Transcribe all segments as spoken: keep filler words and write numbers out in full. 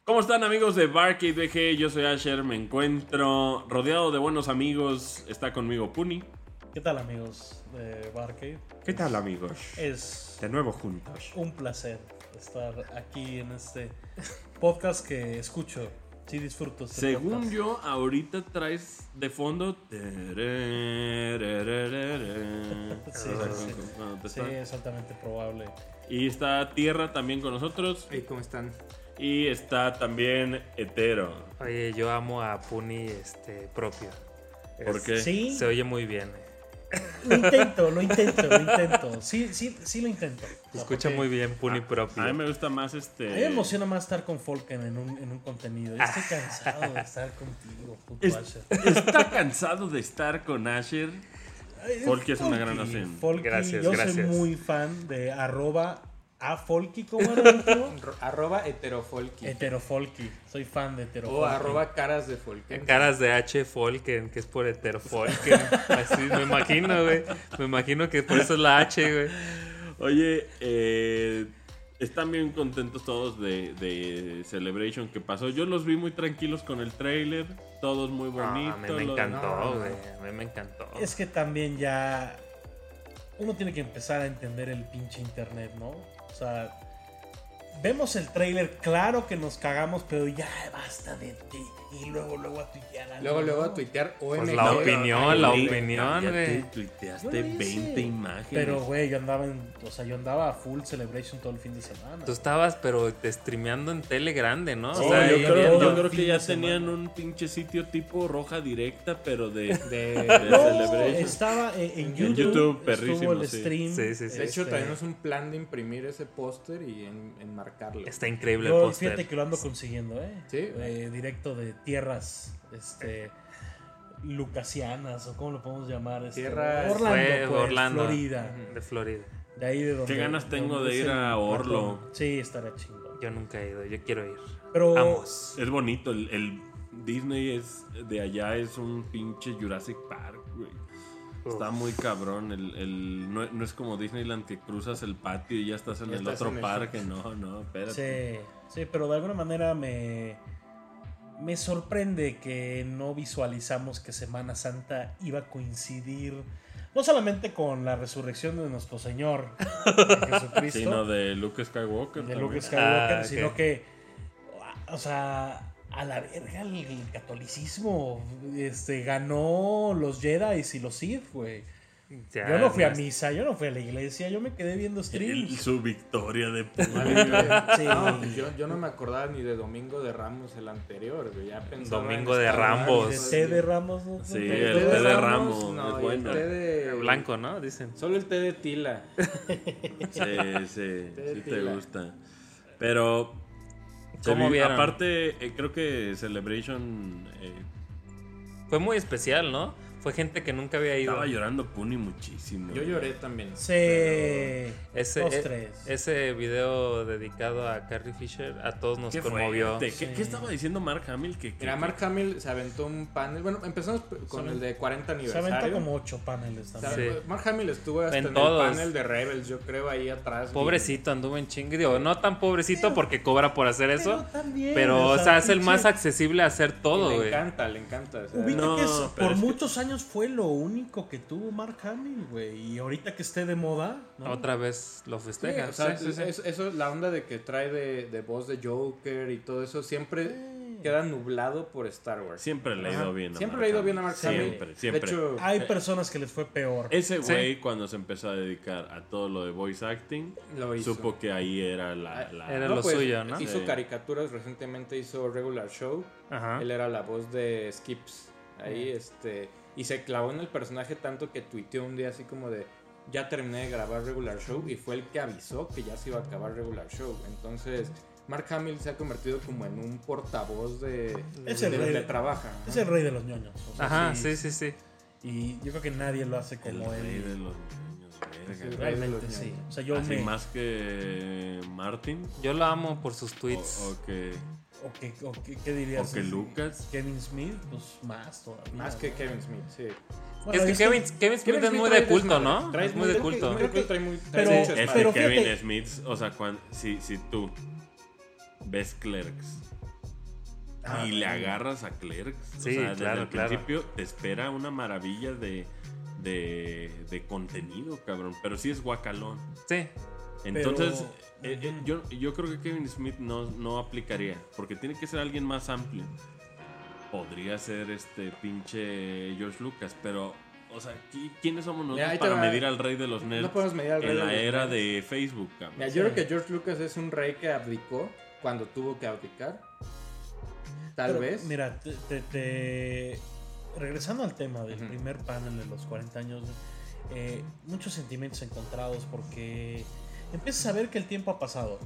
¿Cómo están, amigos de Barcade B G? Yo soy Asher, me encuentro rodeado de buenos amigos. Está conmigo Puni. ¿Qué tal, amigos de Barcade? ¿Qué tal, amigos? Es De nuevo juntos. un placer estar aquí en este podcast que escucho. Sí, disfruto este Según podcast. yo, ahorita traes de fondo. Sí, sí, sí. Sí, es altamente probable. Y está Tierra también con nosotros. Hey, ¿cómo están? Y está también Hetero. Oye, yo amo a Puni este, propio. ¿Por Es- qué? Sí, Se oye muy bien. eh. lo intento, lo intento, lo intento. Sí, sí, sí lo intento. Se escucha muy bien Puni propio. A mí me gusta más A este. mí me emociona más estar con Folken en un, en un contenido. Yo estoy cansado de estar contigo, puto Es- Asher. Está cansado de estar con Asher. Ay, Folky es una Folky, gran opción. Folky, Gracias, yo gracias. soy muy fan de arroba a Folky, ¿cómo era el último? Ro- Arroba heterofolky. Heterofolky. Soy fan de O Heterofolky. arroba caras de folken. Caras de H. Folken, que es por Heterofolken. Así me imagino, güey. Me imagino que por eso es la H, güey. Oye, eh, están bien contentos todos de, de Celebration que pasó. Yo los vi muy tranquilos con el trailer, todos muy Ah, bonitos. a mí me lo- encantó, no. güey. A mí me encantó. Es que también ya uno tiene que empezar a entender el pinche internet, ¿no? O sea, vemos el trailer, claro que nos cagamos, pero ya basta de ti. Y luego, luego a tuitear algo, Luego, luego ¿no? a tuitear O M G. Pues la opinión, la Ay, opinión, ya te güey. tuiteaste Yo lo hice. veinte imágenes. Pero, güey, yo andaba en, o sea, yo andaba a full Celebration todo el fin de semana. Tú estabas, pero te streameando en tele grande, ¿no? Sí, O sea, yo, yo creo, viendo yo el creo fin que ya de semana. tenían un pinche sitio tipo roja directa, pero de, De, de No, Celebration. estaba en, en En YouTube, YouTube, estuvo perrísimo, el sí. stream. Sí, sí, sí. de hecho, este, tenemos un plan de imprimir ese póster y en, enmarcarlo. Está increíble el Yo, póster. fíjate que lo ando consiguiendo, ¿eh? Sí. Eh, directo de tierras, este, lucasianas, o cómo lo podemos llamar. Este, Tierras- Orlando, Fue pues, Orlando. Florida. De Florida. De ahí de donde. Qué ganas tengo donde de es ir el a Orlo. ratón. Sí, estará chingón. Yo nunca he ido, yo quiero ir. Pero Vamos. Es bonito, el, el Disney es de allá es un pinche Jurassic Park, güey. Está muy cabrón, el, el, no, no es como Disneyland que cruzas el patio y ya estás en Ya el estás otro en el parque, no, no, espérate. sí, sí, pero de alguna manera me, me sorprende que no visualizamos que Semana Santa iba a coincidir no solamente con la resurrección de nuestro Señor Jesucristo, Sino de Luke Skywalker. de también. Luke Skywalker, Ah, ok. sino que, o sea, a la verga el, el catolicismo este, ganó los Jedi y los Sith, güey. Ya, Yo no fui a es- misa, yo no fui a la iglesia, yo me quedé viendo El- streams. su victoria de Puma. Sí. No, pues yo, yo no me acordaba ni de Domingo de Ramos el anterior, güey. Ya pensaba Domingo en de Star Wars, Rambos. De ¿no? té de Ramos, ¿no? Sí, ¿No? el té de Ramos, no, es y bueno. el té de... Blanco, ¿no? Dicen. Solo el té de tila. Sí, sí, Te sí te tila. gusta. Pero, se ¿Cómo vi- vieron? aparte, eh, creo que Celebration eh, Fue muy especial, ¿no? Fue gente que nunca había ido. estaba llorando Puni muchísimo. Yo lloré también. Sí. Ese, Dos, e- tres. ese video dedicado a Carrie Fisher a todos nos Qué conmovió. fuerte. ¿Qué, Sí. qué estaba diciendo Mark Hamill? Que, que- Mira, Mark Hamill se aventó un panel. Bueno, empezamos con Se el de cuarenta Se aniversario. aventó como ocho paneles O sea, también. Sí. Mark Hamill estuvo hasta En en, todos. el panel de Rebels, yo creo, ahí atrás. Pobrecito, anduvo en chingue. Digo, no tan pobrecito porque cobra por hacer eso. también, Pero, o sea, es el pinche- más accesible a hacer todo, Y le güey. encanta, le encanta. o sea, Ubica No, que es- pero por es que- muchos años fue lo único que tuvo Mark Hamill, güey. Y ahorita que esté de moda, ¿no? Otra vez lo sí, festeja. o sea, Sí, sí, sí. es- eso, la onda de que trae de, de voz de Joker y todo eso, siempre Sí. queda nublado por Star Wars. siempre le ha Ajá. ido bien. a Siempre Mark le ha ido Hamill. bien a Mark Siempre, Hamill. siempre. De hecho, Hay eh, personas que les fue peor. Ese Sí. güey, cuando se empezó a dedicar a todo lo de voice acting, lo hizo. supo que ahí era la. la- Era lo suyo, ¿no? Hizo Sí. caricaturas, recientemente hizo Regular Show. Ajá. Él era la voz de Skips. Ahí, este. Y se clavó en el personaje tanto que tuiteó un día así como de. Ya terminé de grabar Regular Show. Y fue el que avisó que ya se iba a acabar Regular Show. Entonces, Mark Hamill se ha convertido como en un portavoz de. Es de el rey. donde trabaja. Es el rey de los ñoños. o sea, Ajá, sí, sí, sí. Y yo creo que nadie lo hace El como rey él. de los niños, Es verga. el Realmente los sí. ñoños. O sea, yo Así me. más que Martin. Yo lo amo por sus tweets. O, o que, O que, o que- ¿Qué dirías? o que Lucas. Kevin Smith, pues más todavía. Más que Kevin Smith, sí. Bueno, es que es Kevin, Kevin Smith es muy trae de culto, desmadre. ¿no? Trae Es muy de culto. muy de culto, trae muy- trae Pero- mucho Es desmadre. que pero Kevin fíjate- Smith, o sea, cuando, si, si tú ves Clerks y ah, le agarras a Clerks. Sí, o sea, desde claro, el claro. principio te espera una maravilla de, de, de contenido, cabrón. Pero sí es guacalón. Sí. Entonces, Pero, eh, eh, yo, yo creo que Kevin Smith no, no aplicaría. Porque tiene que ser alguien más amplio. Podría ser este pinche George Lucas, pero... O sea, ¿quiénes somos nosotros Mira, para va. medir al rey de los nerds No podemos medir al rey en de la los era nerds. de Facebook, cabrón? Mira, yo creo que George Lucas es un rey que abdicó cuando tuvo que abdicar. Tal Pero, vez. Mira, te, te- te- regresando al tema del Ujú. primer panel de los cuarenta años, eh, muchos sentimientos encontrados porque empiezas a ver que el tiempo ha pasado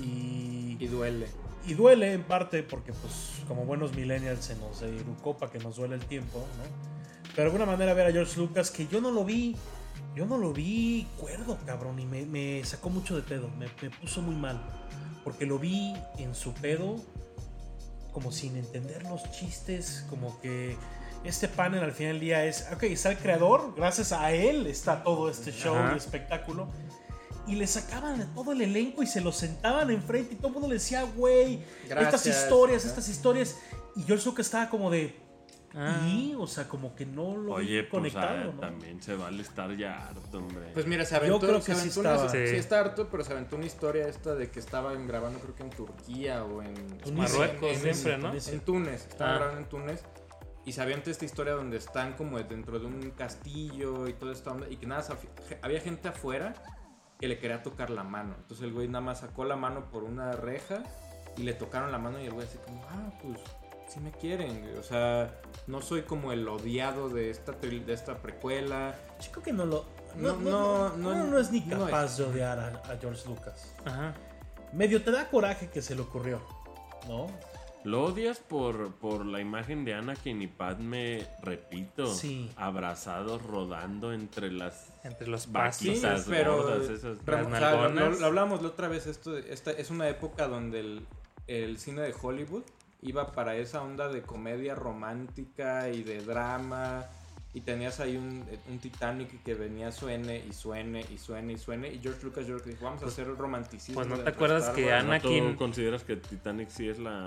y, Y duele. y duele en parte porque pues como buenos millennials se nos educó para que nos duele el tiempo, ¿no? Pero de alguna manera ver a George Lucas, que yo no lo vi, yo no lo vi cuerdo, cabrón, y me, me sacó mucho de pedo, me, me puso muy mal, porque lo vi en su pedo, como sin entender los chistes, como que este panel al final del día es, ok, está el creador, gracias a él está todo este show Ajá. y espectáculo, y le sacaban a todo el elenco y se lo sentaban enfrente y todo el mundo le decía, güey, estas Gracias. historias, Ajá. estas historias, y George Lucas estaba como de... Ah. Y, o sea, como que no lo vi Oye, pues conectado, ah, ¿no? también se vale estar ya harto, hombre. Pues mira, se aventó, Yo creo se que sí aventó una- estaba. sí. Sí. está harto, pero se aventó una historia esta de que estaban grabando creo que en Turquía o en Marruecos en- en- siempre, ¿no? Tunisia. En Túnez, estaban Ah. grabando en Túnez y se avienta esta historia donde están como dentro de un castillo y todo esto y que nada, se af- había gente afuera que le quería tocar la mano. Entonces el güey nada más sacó la mano por una reja y le tocaron la mano y el güey así como, ah, pues sí me quieren, güey. O sea, no soy como el odiado de esta, tri- de esta precuela. Chico que no lo... No, No, no, no, no, no, no es ni no capaz es. de odiar a, a George Lucas. Ajá. Medio te da coraje que se le ocurrió, ¿no? Lo odias por, por la imagen de Anakin y Padme, repito, Sí. abrazados rodando entre las Entre los vaquitas pasos. Sí, pero- gordas esas. Pero, Las o sea, lo, nalgonas. lo- lo hablábamos la otra vez, esto, de- esta es una época donde el, el cine de Hollywood iba para esa onda de comedia romántica y de drama y tenías ahí un, un Titanic que venía suene y suene y suene y suene y George Lucas yo creo que dijo, vamos a hacer el romanticismo. pues, ¿no te dentro de acuerdas Star que Wars". Ana- ¿No tú Anakin- consideras que Titanic sí es la...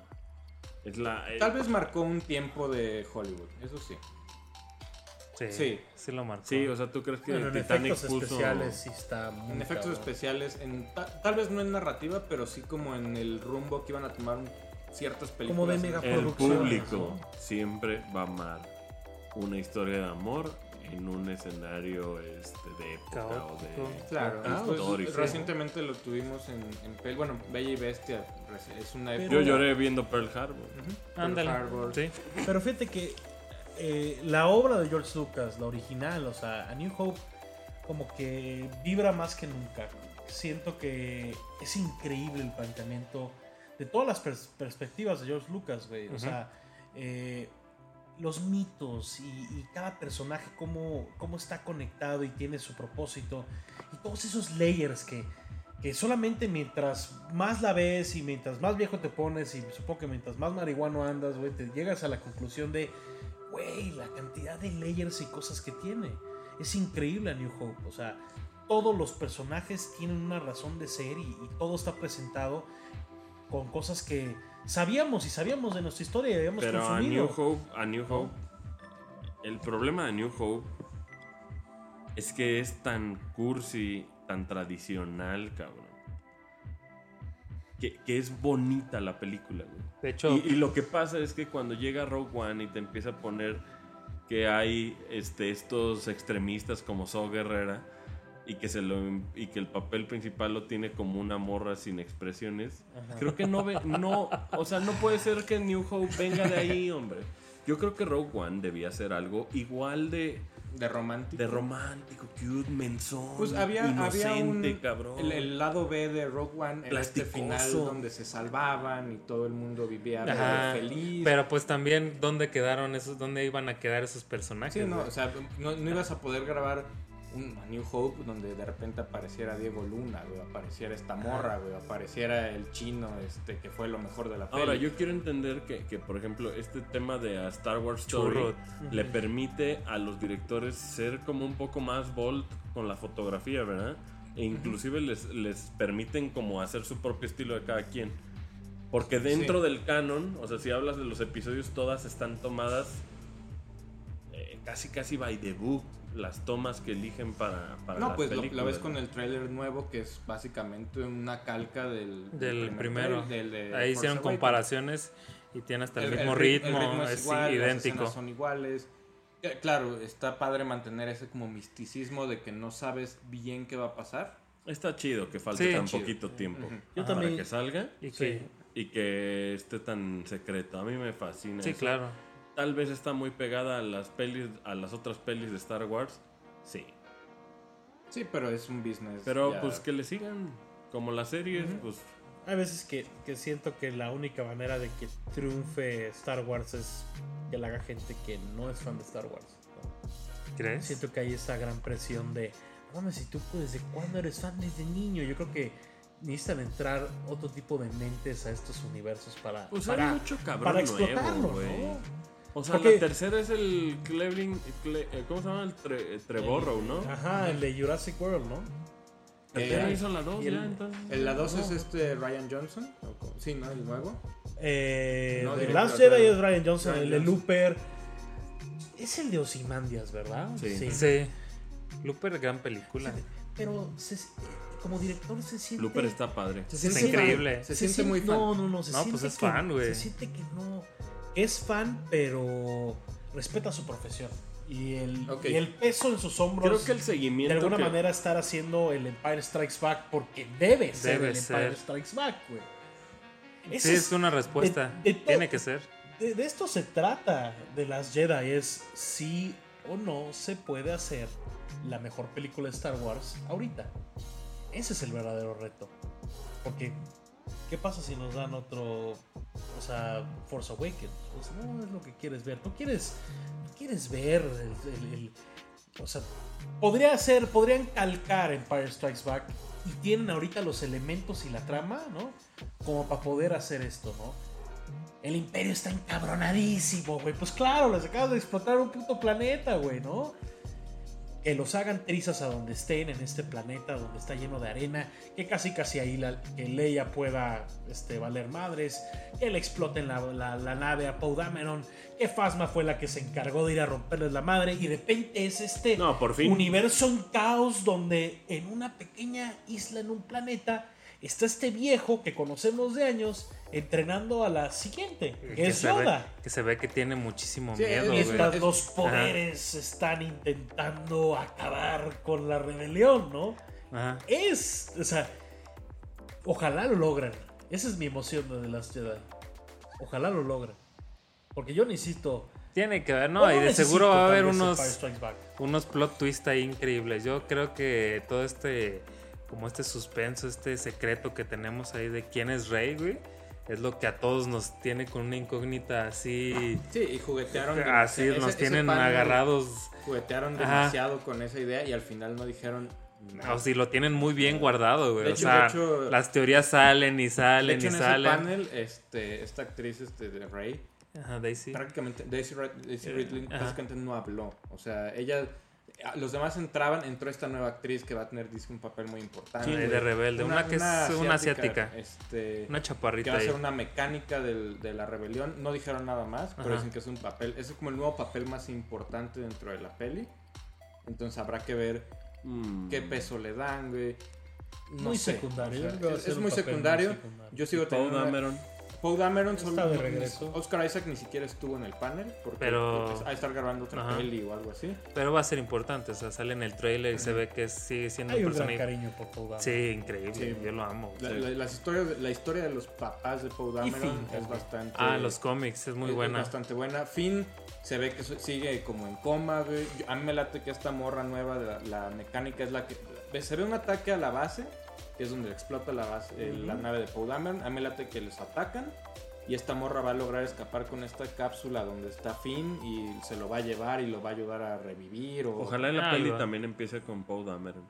Es la... eh, Tal vez marcó un tiempo de Hollywood, eso sí. Sí, Sí. sí lo marcó. Sí, o sea, ¿tú crees que Bueno, en Titanic efectos puso... especiales sí está muy En efectos cabrón. especiales, en, ta- tal vez no en narrativa, pero sí como en el rumbo que iban a tomar un- ciertas películas. Como de en- mega- El producciones, público siempre va a amar una historia de amor en un escenario este, de época o Caótico. de... Claro, Ah, pues, histórico. recientemente lo tuvimos en, en pel- bueno, Bella y Bestia, reci- es una Pero- época. Yo lloré viendo Pearl Harbor. Ujú, Ándale. Pearl Harbor. Sí. Pero fíjate que eh, la obra de George Lucas, la original, o sea, A New Hope, como que vibra más que nunca. Siento que es increíble el planteamiento de todas las pers- perspectivas de George Lucas, güey. O Ujú. sea, eh, los mitos y, y cada personaje, cómo, cómo está conectado y tiene su propósito. Y todos esos layers que, que solamente mientras más la ves y mientras más viejo te pones y supongo que mientras más marihuano andas, güey, te llegas a la conclusión de, güey, la cantidad de layers y cosas que tiene. Es increíble a New Hope. O sea, todos los personajes tienen una razón de ser y, y todo está presentado con cosas que sabíamos y sabíamos de nuestra historia y habíamos Pero a consumido. New Hope, a New Hope, el problema de New Hope es que es tan cursi, tan tradicional, cabrón. Que, que es bonita la película, güey. De hecho, Y, y lo que pasa es que cuando llega Rogue One y te empieza a poner que hay este, estos extremistas como Saw Gerrera y que, se lo, y que el papel principal lo tiene como una morra sin expresiones, Ajá. creo que no, ve, no, o sea, no puede ser que New Hope venga de ahí, hombre. Yo creo que Rogue One debía ser algo igual de, De romántico. de romántico, cute, mensón, Pues había, inocente, había un, cabrón. el, el lado B de Rogue One en este Plasticoso. final donde se salvaban y todo el mundo vivía ajá, feliz. pero pues también dónde quedaron esos, dónde iban a quedar esos personajes. Sí, no, güey? o sea, no, no ibas a poder grabar un A New Hope donde de repente apareciera Diego Luna, güey, apareciera esta morra, güey, apareciera el chino, este, que fue lo mejor de la peli. Ahora, yo quiero entender que, que, por ejemplo, este tema de A Star Wars Story Churro. le permite a los directores ser como un poco más bold con la fotografía, ¿verdad? E inclusive les, les permiten como hacer su propio estilo de cada quien. Porque dentro Sí. del canon, o sea, si hablas de los episodios, todas están tomadas eh, casi casi by the book, las tomas que eligen para, para No, las pues lo, películas. lo ves con el tráiler nuevo, que es básicamente una calca del, Del primer primero. trailer, del de Ahí Force hicieron Awakens. comparaciones y tiene hasta el, El- mismo el ri- ritmo, el ritmo es, igual, las idéntico. escenas son iguales. Eh, Claro, está padre mantener ese como misticismo de que no sabes bien qué va a pasar. Está chido que falte Sí. tan Chido. poquito tiempo Ujú. Yo para también- que salga Y Sí. que, y que esté tan secreto. A mí me fascina. sí, eso. claro. Tal vez está muy pegada a las pelis, a las otras pelis de Star Wars. Sí. Sí, pero es un business. Pero ya- pues que le sigan como las series, pues Hay veces que, que siento que la única manera de que triunfe Star Wars es que la haga gente que no es fan de Star Wars, ¿no? ¿Crees? Siento que hay esa gran presión de, no mames, si tú pues, desde cuándo eres fan desde niño. Yo creo que necesitan entrar otro tipo de mentes a estos universos para, Pues para, hay mucho cabrón para nuevo, explotarlo, güey. ¿no? O sea, Porque- la tercera es el Clevering, Cle- eh, ¿cómo se llama? El tre- Trevorrow, ¿no? Ajá, el de Jurassic World, ¿no? El Eh, que hizo la dos y el- ya, entonces. ¿El la dos No. es este Ryan Johnson? ¿O cómo? Sí, ¿no? El nuevo. Eh, No, The director, Last Jedi pero- es Ryan Johnson, Ryan el de Johnson. Looper. Es el de Ozymandias, ¿verdad? Sí. Sí. Looper, gran película. Pero se- como director se siente... Looper está padre. se Está siente- increíble. Se siente muy fan. No, no, no. Se No, siente pues es que- fan, güey. Se siente que no... Es fan, pero respeta su profesión. Y el, Ok. y el peso en sus hombros... Creo que el de seguimiento alguna que- manera estar haciendo el Empire Strikes Back porque debe ser Debe el ser. Empire Strikes Back, güey. Ese Sí, es una respuesta. de- de todo- Tiene que ser. De, de esto se trata de las Jedi, es si o no se puede hacer la mejor película de Star Wars ahorita. Ese es el verdadero reto. Porque, ¿qué pasa si nos dan otro, o sea, Force Awakens? Pues no es lo que quieres ver. Tú quieres, quieres ver el, el- el- o sea, podría ser, podrían calcar Empire Strikes Back y tienen ahorita los elementos y la trama, ¿no? Como para poder hacer esto, ¿no? El imperio está encabronadísimo, güey. Pues claro, les acabas de explotar un puto planeta, güey, ¿no? Que los hagan trizas a donde estén en este planeta donde está lleno de arena, que casi casi ahí la, que Leia pueda este, valer madres, que le exploten la, la, la nave a Poe Dameron, que Phasma fue la que se encargó de ir a romperles la madre y de repente es este No, por fin. universo en caos donde en una pequeña isla en un planeta está este viejo que conocemos de años entrenando a la siguiente, que es se ve, Yoda. que se ve que tiene muchísimo Sí, miedo, es- güey. Estas es- dos poderes están intentando acabar con la rebelión, ¿no? Ajá. Es, o sea, ojalá lo logren. Esa es mi emoción de The Last Jedi. Ojalá lo logren. Porque yo necesito... Tiene que ver, ¿no? Bueno, y de necesito seguro va a tal haber vez unos, Empire Strikes Back. unos plot twist ahí increíbles. Yo creo que todo este, como este suspenso, este secreto que tenemos ahí de quién es Rey, güey, es lo que a todos nos tiene con una incógnita así. Sí, y juguetearon. Así demasi- nos ese- tienen ese panel agarrados. Juguetearon Ajá. demasiado con esa idea y al final no dijeron nada. O si lo tienen muy bien guardado, güey. De O hecho- sea, de hecho- las teorías salen y De salen hecho, y en ese salen. panel, este, esta actriz este, de Rey, Ajá, Daisy. prácticamente, Daisy, Rid- Daisy Ridley, Ajá. prácticamente no habló. O sea, ella, los demás entraban, entró esta nueva actriz que va a tener, dice, un papel muy importante. Sí, de rebelde. Una, que es una asiática. Este, Una que chaparrita va a ahí. ser una mecánica del- de la rebelión. No dijeron nada más, pero Ajá. dicen que es un papel, ese es como el nuevo papel más importante dentro de la peli. Entonces habrá que ver Mm. qué peso le dan, güey. No Muy sé. secundario. O sea, Yo creo que va a es, ser es un muy papel muy secundario. secundario. Yo sigo Poe teniendo una- Dameron. Poe Dameron Está solo- de no- regreso. Oscar Isaac ni siquiera estuvo en el panel porque Pero- pues, a estar grabando otra Ajá. peli o algo así. Pero va a ser importante. O sea, sale en el trailer y se ve que sigue siendo Hay un un gran personaje. cariño por Poe Dameron. Sí, increíble. Sí. Yo lo amo. La, Sí. la- las historias, la historia de los papás de Poe Dameron Finn es también. bastante. Ah, los cómics, es muy es- buena. Es bastante buena. Finn se ve que so- sigue como en coma, güey. Yo- A mí me late que esta morra nueva, de la, la mecánica es la que. Se ve un ataque a la base, que es donde explota la base, eh, la nave de Poe Dameron. A mí me late que les atacan. Y esta morra va a lograr escapar con esta cápsula donde está Finn y se lo va a llevar y lo va a ayudar a revivir. O... Ojalá en la Ah, peli lo- también empiece con Poe Dameron.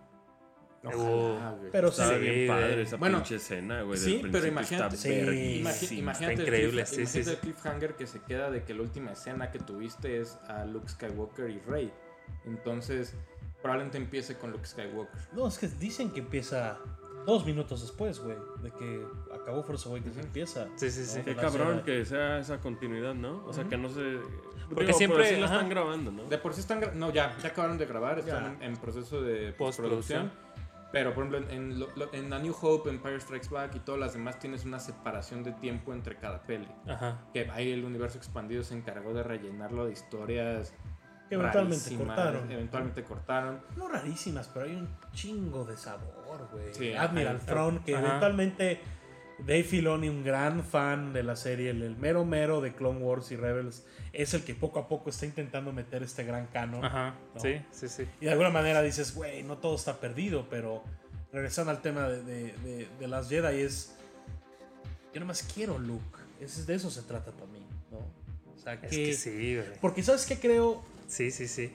Ojalá, güey. Pero sí, Estaba Sí, bien padre esa bueno, pinche escena, güey. sí, del pero principio imagínate- está Sí. verguísima. Imagi- imagínate está el increíble, cliff- sí, sí, imagínate sí. el cliffhanger que se queda de que la última escena que tuviste es a Luke Skywalker y Rey. Entonces, probablemente empiece con Luke Skywalker. No, es que dicen que empieza dos minutos después, güey, de que acabó Force Awakens, Ujú. empieza. Sí, sí, sí. ¿no? Qué La cabrón serie- que sea esa continuidad, ¿no? O sea, que no se... Porque Digo, siempre- pero sí la ajá. están grabando, ¿no? De por sí están... gra- No, ya, ya acabaron de grabar, están Ya. en, en proceso de Postproducción. postproducción. Pero, por ejemplo, en, en, lo- lo- en A New Hope, Empire Strikes Back y todas las demás tienes una separación de tiempo entre cada peli. Ajá. Que ahí el universo expandido se encargó de rellenarlo de historias Que eventualmente rarísimas, cortaron. Eventualmente cortaron. No rarísimas, pero hay un chingo de sabor, güey. Sí, Admiral ajá. Thrawn, que Ajá. eventualmente Dave Filoni, un gran fan de la serie, el, el mero mero de Clone Wars y Rebels, es el que poco a poco está intentando meter este gran canon. Ajá. ¿no? Sí, sí, sí. Y de alguna manera dices, güey, no todo está perdido, pero regresando al tema de, de, de, de las Jedi es... Yo nomás quiero Luke. Es, de eso se trata para mí, ¿no? O sea, Es que... que sí, güey. Porque ¿sabes qué creo? Sí, sí, sí.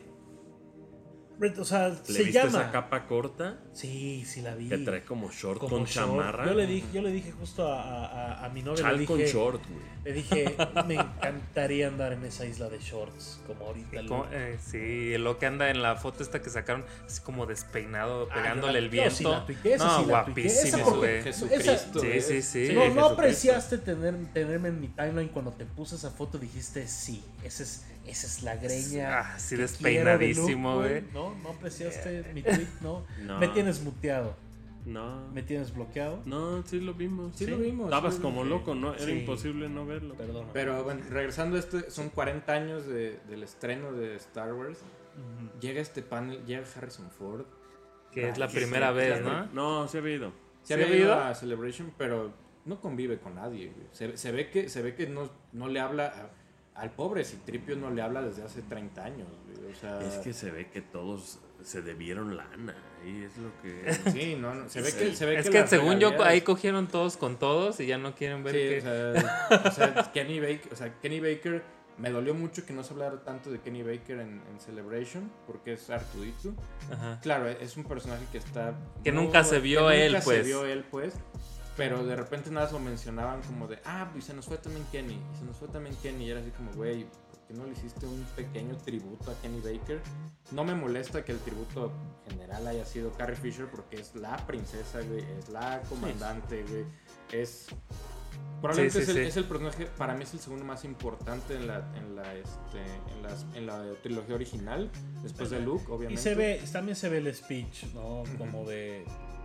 O sea, ¿Le se viste llama... esa capa corta? Sí, sí la vi. Que trae como short Como con short. chamarra. Yo le dije, yo le dije justo a, a, a mi novia, le Chal dije, con short, güey. le dije, me encantaría andar en esa isla de shorts, como ahorita. Como- Luke. eh, sí, lo que anda en la foto esta que sacaron, así como despeinado, Ah, pegándole yo la- el yo sí viento. la tuiteé, esa no, sí la tuiteé. Esa guapísimo, porque- güey. Jesucristo. Sí, es- sí, sí. no, no Jesucristo. apreciaste tener, tenerme en mi timeline cuando te puse esa foto, dijiste, sí, esa es, esa es la greña. Ah, sí, que despeinadísimo, quiero de güey. Luke, No, no apreciaste mi tweet, no. No. Me tienes muteado, No. me tienes bloqueado. No, sí lo vimos. Sí lo vimos, Estabas sí lo como vimos. loco, ¿no? Era Sí. imposible no verlo. Perdón. Pero bueno, regresando a este, son cuarenta años de- del estreno de Star Wars. Llega este panel, llega Harrison Ford. Que es la Ay, primera sí, vez, claro. ¿no? No, se había ido. Se ¿Sí había había ido ido? a Celebration, pero no convive con nadie. Güey. Se, se ve que, se ve que no, no le habla a- al pobre Citripio, no le habla desde hace treinta años. Güey. O sea, Es que se ve que todos se debieron lana. Y es lo que. sí, no, no, se ve Sí. que, se ve Es que que las según yo, regalías- ahí cogieron todos con todos y ya no quieren ver Sí, que... o sea, o sea, Kenny Baker, o sea, Kenny Baker, me dolió mucho que no se hablara tanto de Kenny Baker en, en Celebration, porque es R dos D dos. Ajá. Claro, es un personaje que está... Que nunca se vio que él, nunca pues. se vio él, pues. Pero de repente nada más lo mencionaban como de, ah, pues se nos fue también Kenny, y se nos fue también Kenny. Y era así como, güey, ¿por qué no le hiciste un pequeño tributo a Kenny Baker? No me molesta que el tributo general haya sido Carrie Fisher, porque es la princesa, güey, es la comandante, güey. Es... Probablemente Sí, sí, es, el, sí. es el personaje, para mí es el segundo más importante en la, en la, este, en las, en la trilogía original, después de Luke, Y obviamente. se ve, también se ve el speech, ¿no? Como de.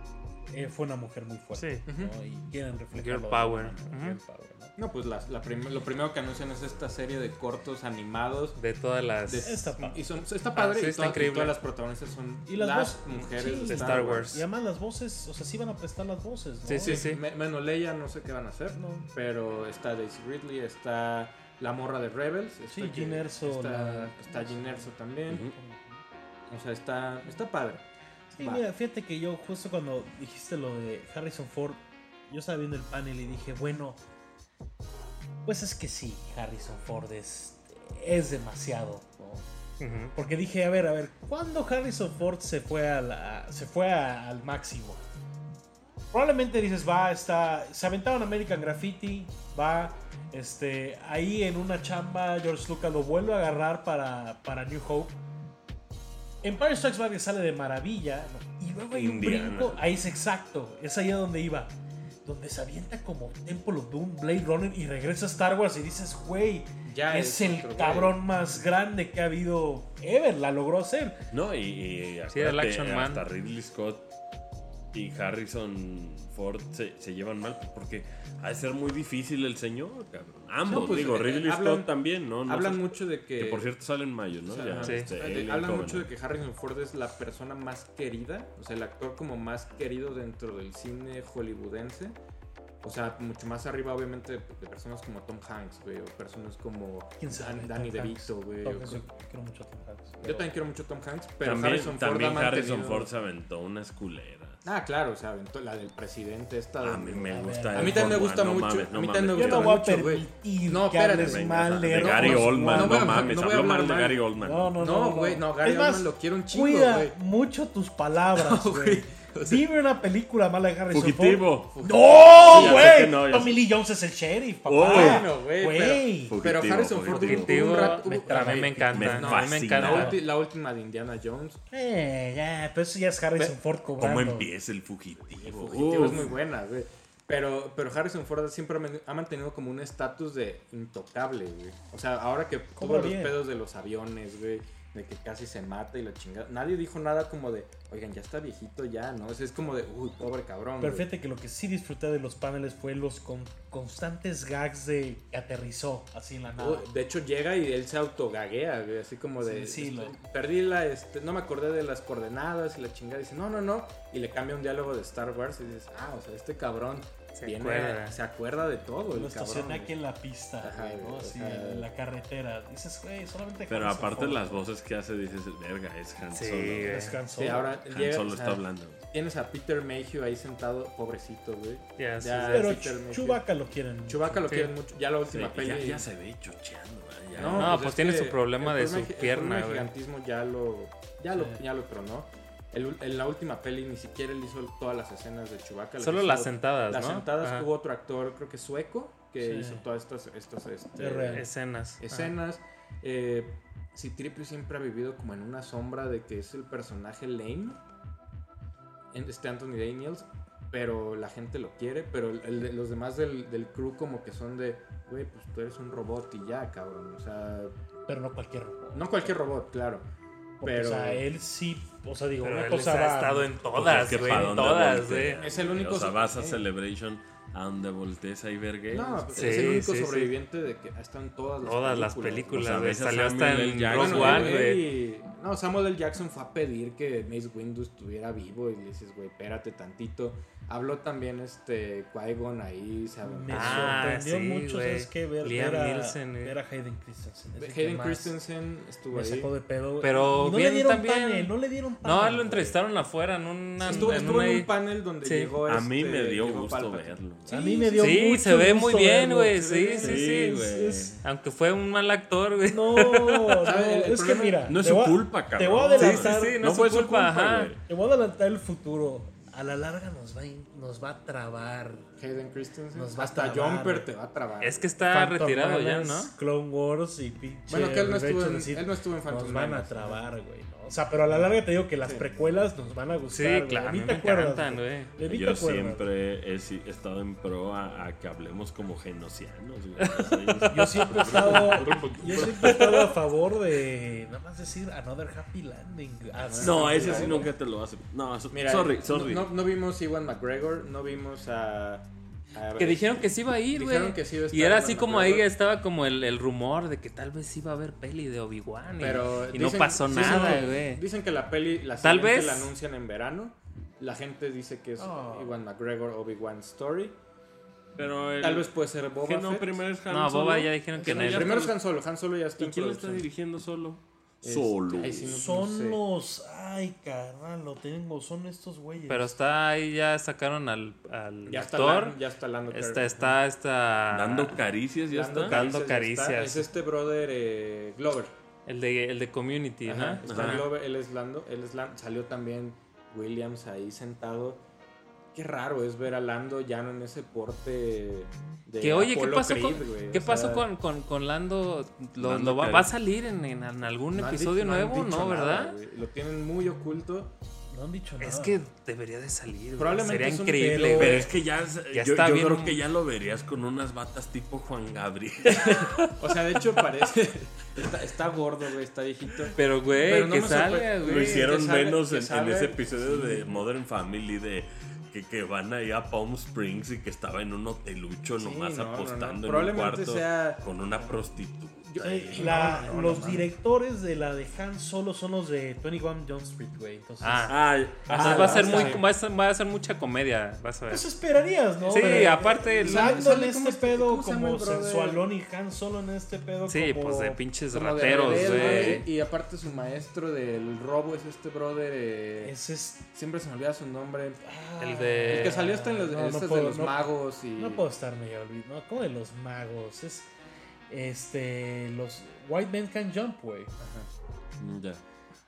eh, fue una mujer muy fuerte. Sí. ¿no? Y quieren reflejarlo. Girl de power. alguna manera, Ujú. girl power, ¿no? No, pues la, la prim- lo primero que anuncian es esta serie de cortos animados. De todas las... de- Está padre. y son, está padre Ah, sí, y, está todas- y increíble. todas las protagonistas son Y las las voz- mujeres sí, de Star Star, Wars. Wars. Y además las voces, o sea, sí van a prestar las voces, ¿no? Sí, sí, sí. Me- menos Leia, no sé qué van a hacer, No. pero está Daisy Ridley, está la morra de Rebels. Está Sí, que- Jyn Erso, Está, la- está Jyn Erso también. Ujú. O sea, está, está padre. Sí, Va. mira, fíjate que yo justo cuando dijiste lo de Harrison Ford, yo estaba viendo el panel y dije, bueno, pues es que sí, Harrison Ford es, es demasiado, ¿no? Ujú. Porque dije, a ver, a ver, ¿cuándo Harrison Ford se fue, a la- se fue a- al máximo? Probablemente dices, va, está, se aventaron American Graffiti, va, este, ahí en una chamba George Lucas lo vuelve a agarrar para, para New Hope. Empire Strikes Back sale de maravilla, ¿no? Y luego hay un Indiana. brinco, ahí es exacto, es ahí a donde iba, donde se avienta como Temple of Doom, Blade Runner y regresa a Star Wars y dices, güey, Ya es el otro, güey. cabrón más grande que ha habido ever, la logró hacer. No, y, y Sí, el acuérdate, Action Man. hasta Ridley Scott y Harrison Ford se, se llevan mal porque ha de ser muy difícil el señor, cabrón. Ambos, No, pues, digo, eh, Ridley hablan- Scott también, ¿no? No Hablan sé- mucho de que... que por cierto sale en mayo, ¿no? O sea, Ya, sí. este, eh, Alien hablan Covenant. mucho de que Harrison Ford es la persona más querida, o sea, el actor como más querido dentro del cine hollywoodense. O sea, mucho más arriba, obviamente, de, de personas como Tom Hanks, güey, o personas como ¿Quién sabe? Dan- Danny Tom DeVito, Hanks. güey. Tom o Hanks, co- yo quiero mucho a Tom Hanks. Yo también quiero mucho a Tom Hanks, pero también Harrison Ford también ha Harrison mantenido- Ford se aventó unas culeras. Ah, claro, o sea, aventó la del presidente esta. A mí me A gusta. ver. A mí el también me Ford gusta One, no mucho, mames, a no mí mames, también me Yo no gusta voy a mucho, güey. permitir No, que espérate, hables Venga, mal de de no, Gary no, Oldman, no no, voy a- mames, no voy a habló hablar mal de mal. Gary Oldman. No, no, No, güey, no, Gary Es más, Oldman lo quiero un chingo, cuida güey. mucho tus palabras, No, güey. güey. O sea- Dime una película mala de Harrison Fugitivo. Ford. ¡No, Ya sé güey! que no, ya Tommy sé. Lee Jones es el sheriff, papá. Oh. Bueno, güey, Güey. pero, pero Fugitivo, Harrison Ford fugitivo. hubo un Fugitivo, rato- me- hubo- a mí me encanta. Me no, a mí me fascina. La, encanta. ulti- la última de Indiana Jones. Eh, ya, pero eso ya es Harrison Ford cobrando. ¿Cómo empieza el fugitivo? El fugitivo es Uf. muy buena, güey. Pero, pero Harrison Ford siempre ha mantenido como un estatus de intocable, güey. O sea, ahora que tuvo los pedos de los aviones, güey, de que casi se mata y la chingada. Nadie dijo nada como de, oigan, ya está viejito ya, ¿no? O sea, es como de, uy, pobre cabrón. Pero fíjate que lo que sí disfruté de los paneles fue los con constantes gags de que aterrizó así en la nada. De hecho, llega y él se autogaguea, güey, así como de, Sí, sí, este, lo- perdí la, este, no me acordé de las coordenadas y la chingada. Dice, no, no, no. Y le cambia un diálogo de Star Wars y dices, ah, o sea, este cabrón Se viene, acuerda. se acuerda de todo, Lo el estacioné cabrón. aquí en la pista, Ajá, güey, ¿no? güey, Así, ajá. en la carretera. Dices, güey, solamente Pero Harrison aparte Ford. las voces que hace, dices, verga, es Han Sí, Solo. güey. Es Han Sí, Solo. ahora Han llega, Solo o sea, está hablando. tienes a Peter Mayhew ahí sentado, pobrecito, güey. Ya, sí, Ya, sí. Pero Peter Ch- Mayhew. Chewbacca lo quieren mucho. Chewbacca lo Sí. quieren mucho. Ya la Sí, última peli. ya, ya se ve chocheando, ¿verdad? Ya. No, pues es tiene que su problema el de su problema- el pierna, problema del güey. gigantismo ya lo, ya lo, Sí. ya lo tronó. El, en la última peli ni siquiera él hizo todas las escenas de Chewbacca. las Solo hizo- las sentadas, Las ¿no? sentadas Ajá. hubo otro actor, creo que sueco, que Sí. hizo todas estas, estas este, Es real. Escenas. escenas. Eh, C tres P O siempre ha vivido como en una sombra de que es el personaje lame, en- este Anthony Daniels, pero la gente lo quiere, pero el- el de- los demás del, del crew como que son de, güey, pues tú eres un robot y ya, cabrón. O sea, Pero no cualquier robot. no cualquier robot, claro. Porque, Pero o sea, él sí, o sea, digo, Pero una él cosa ha va- estado en Pues todas, es que güey, pa' en dónde todas, voltea. güey. Es el único O sea, vas a sí. Celebration a donde voltees ahí vergues. No, Sí, es el único sí, sí. sobreviviente de que ha estado en todas las Todas las películas. películas, O sea, güey. ves a Salió hasta Samuel L. en Jackson, Rogue Bueno, One, él güey. y- No, Samuel L. Jackson fue a pedir que Mace Windu estuviera vivo y le dices, güey, espérate tantito. Habló también este Qui-Gon ahí, se Me Ah, sorprendió sí, mucho, güey. ¿sabes qué? Ver, Liam ver a, Nielsen, güey. ver a Hayden Christensen. Es el que Hayden más Christensen estuvo me ahí. sacó de pedo. güey. Pero Y no bien le dieron también. panel, no le dieron panel. No, él lo güey. entrevistaron afuera en una. Estuvo, en estuvo una- en un panel donde Sí. llegó A mí este, me dio llegó gusto Palpatine. verlo. A mí me dio Sí, mucho se ve muy gusto bien, verlo. güey. Se Sí, ve sí, bien. sí. Sí, Es- güey. es- Aunque fue un mal actor, güey. No, no, ¿Sabe? El- el es que problema- mira. No es te su voy a- culpa, cabrón. Te voy a Sí, adelantar. sí, sí, no, No es fue su su culpa, culpa, ajá. güey. Te voy a adelantar el futuro. A la larga nos va, a in- nos va a trabar. Hayden Christensen. Nos va a Hasta trabar. Jumper te va a trabar. Es que está Phantom retirado ya, Menace, ¿no? Clone Wars y pinche. Bueno, que él no Revenge estuvo of en- the Sith él no estuvo en Phantom Nos van a Menace, trabar, güey. ¿no? O sea, pero a la larga te digo que las Sí. precuelas nos van a gustar. Sí, güey. claro, De a mí mí te me acuerdas, encantan, güey. güey. De mí te Yo acuerdas. siempre he, si- he estado en pro a, a que hablemos como genocianos, güey. O sea, Yo siempre he estado, yo siempre he estado a favor de nada más decir Another Happy Landing. Así, No, ese sí güey. nunca te lo hace. No, so- Mira, sorry, no- sorry. No, no vimos Ewan McGregor, no vimos a... a- Que dijeron que sí iba a ir, güey. Dijeron que sí iba a Y estar era Ewan así como ahí McGregor. estaba como el, el rumor de que tal vez iba a haber peli de Obi-Wan. y- Pero y, no dicen- pasó dicen nada, que- güey. Dicen que la peli, la Tal siguiente vez. la anuncian en verano. La gente dice que es Oh. Ewan McGregor, Obi-Wan Story. Pero el, Tal vez puede ser Boba que no, Fett. primero es Han No, Solo. Boba ya dijeron que no, en el- ya Primero es está- Han Solo, Han Solo ya está ¿Y en quién lo está producción. dirigiendo solo? Este, Solo. ay, sí, no- Son no sé. los. Ay, carnal, lo tengo. Son estos güeyes. Pero está ahí, ya sacaron al, al Ya está, actor. Lan- ya está Lando Está, Calrissian. está, está. Dando caricias, ya Lando está. Dando ya caricias. está. Es este brother eh, Glover. El de, el de Community, Ajá, ¿no? está Ajá. Glover, él es Lando, él es Lando. Salió también Williams ahí sentado. Qué raro es ver a Lando ya no en ese porte de Que oye, ¿qué Apollo pasó, Creed, con, güey, ¿qué o pasó sea, con, con, con Lando? ¿Lo, Lando lo va, Cal- va a salir en, en, en algún no han episodio dicho- no han nuevo? dicho No, nada, ¿verdad? güey. Lo tienen muy oculto. No han dicho nada. Es que debería de salir, güey. Probablemente Sería es un- increíble, pero- Pero güey. es que ya, Ya yo, está yo bien- creo que ya lo verías con unas batas tipo Juan Gabriel. O sea, de hecho parece... está, está gordo, güey, está viejito. Pero, güey, Pero no que me salga, sorpre- güey. Lo hicieron que sabe- menos que en, en sabe- ese episodio de Modern Family de que, que van ahí a Palm Springs y que estaba en un hotelucho Sí, nomás no, no, no. apostando en un Probablemente cuarto sea- con una prostituta. Eh, la- no, no, no, los no. directores de la de Han Solo son los de veintiuno Jump Street, güey. Entonces, Ah, Ay, entonces ah, va a ser sí. muy, va a ser, va a ser mucha comedia, vas a ver. pues esperarías, ¿no? Sí, Pero, aparte, eh, la- Lando en sale este como este- pedo ¿cómo se llama como el brother? sensualón y Han Solo en este pedo Sí, como... pues de pinches Como de rateros, rebelde, güey. Y aparte su maestro del robo es este brother... eh, Ese es... Siempre se me olvida su nombre. ah, El de- El que salió hasta en los, no, no estos puedo- de los no- magos y... No puedo estar medio olvidado. No, como de los magos. Es... Este... Los... White Men Can Jump, güey. Ajá. ya.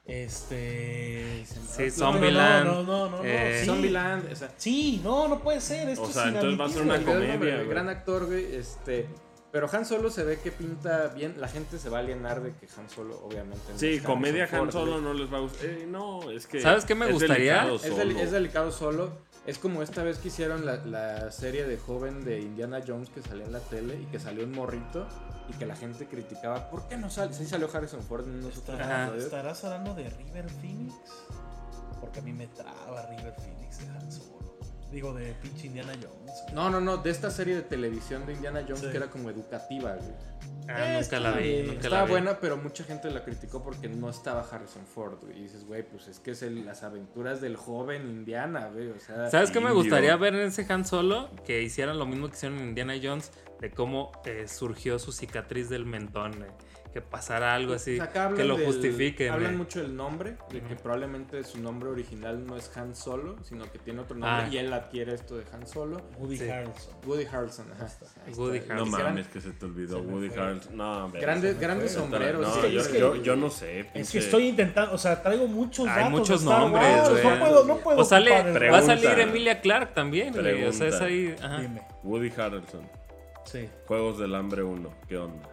Este... Sí, No, Zombieland. No, no, no, no, no, eh, sí. Zombieland, o sea, Sí, no, no puede ser. Esto O es sea, entonces va a ser una me olvidé el nombre, comedia, el güey. gran actor, güey, este... Pero Han Solo se ve que pinta bien. La gente se va a alienar de que Han Solo, obviamente. no Sí, es comedia Harrison Han Ford, Solo güey. no les va a gustar. Eh, no, es que. ¿Sabes qué me es gustaría? delicado Es, del- solo. es delicado solo. Es como esta vez que hicieron la, la serie de joven de Indiana Jones que salió en la tele y que salió un morrito y que la gente criticaba. ¿Por qué no sale? Sí salió Harrison Ford en unos otros ¿Estará- episodios. ¿Estarás hablando de River Phoenix? Porque a mí me traba River Phoenix de Han Solo. Digo, de pinche Indiana Jones. No, no, no, de esta serie de televisión de Indiana Jones Sí. que era como educativa, güey. Ah, nunca la vi, bien. nunca Estaba la vi. buena, pero mucha gente la criticó porque no estaba Harrison Ford, güey. Y dices, güey, pues es que es el- las aventuras del joven Indiana, güey. O sea, ¿Sabes qué me Indio. gustaría ver en ese Han Solo? Que hicieran lo mismo que hicieron en Indiana Jones, de cómo eh, surgió su cicatriz del mentón, eh, que pasara algo así, Pues acá hablan que lo del- justifiquen. Hablan eh. mucho del nombre, de que Ujú. probablemente su nombre original no es Han Solo, sino que tiene otro nombre Ah. y él adquiere esto de Han Solo. Woody Sí. Harrelson. Woody Harrelson, ajá. Ahí está. Woody Y No Harrelson. quisieran mames, que se te olvidó Se me Woody fue. Harrelson. No, hombre. Grandes, me grandes fue. sombreros. No, Es que- yo, es que- yo, yo no sé. Es pinche- que estoy intentando, o sea, traigo muchos Hay datos muchos de Star nombres, Wars, güey. No puedo, no puedo. O sale, ocupar el- va a Pregunta. salir Emilia Clarke también, güey. O sea, es Pregunta. ahí. Ajá. Dime. Woody Harrelson. Sí. Juegos del Hambre uno. ¿Qué onda?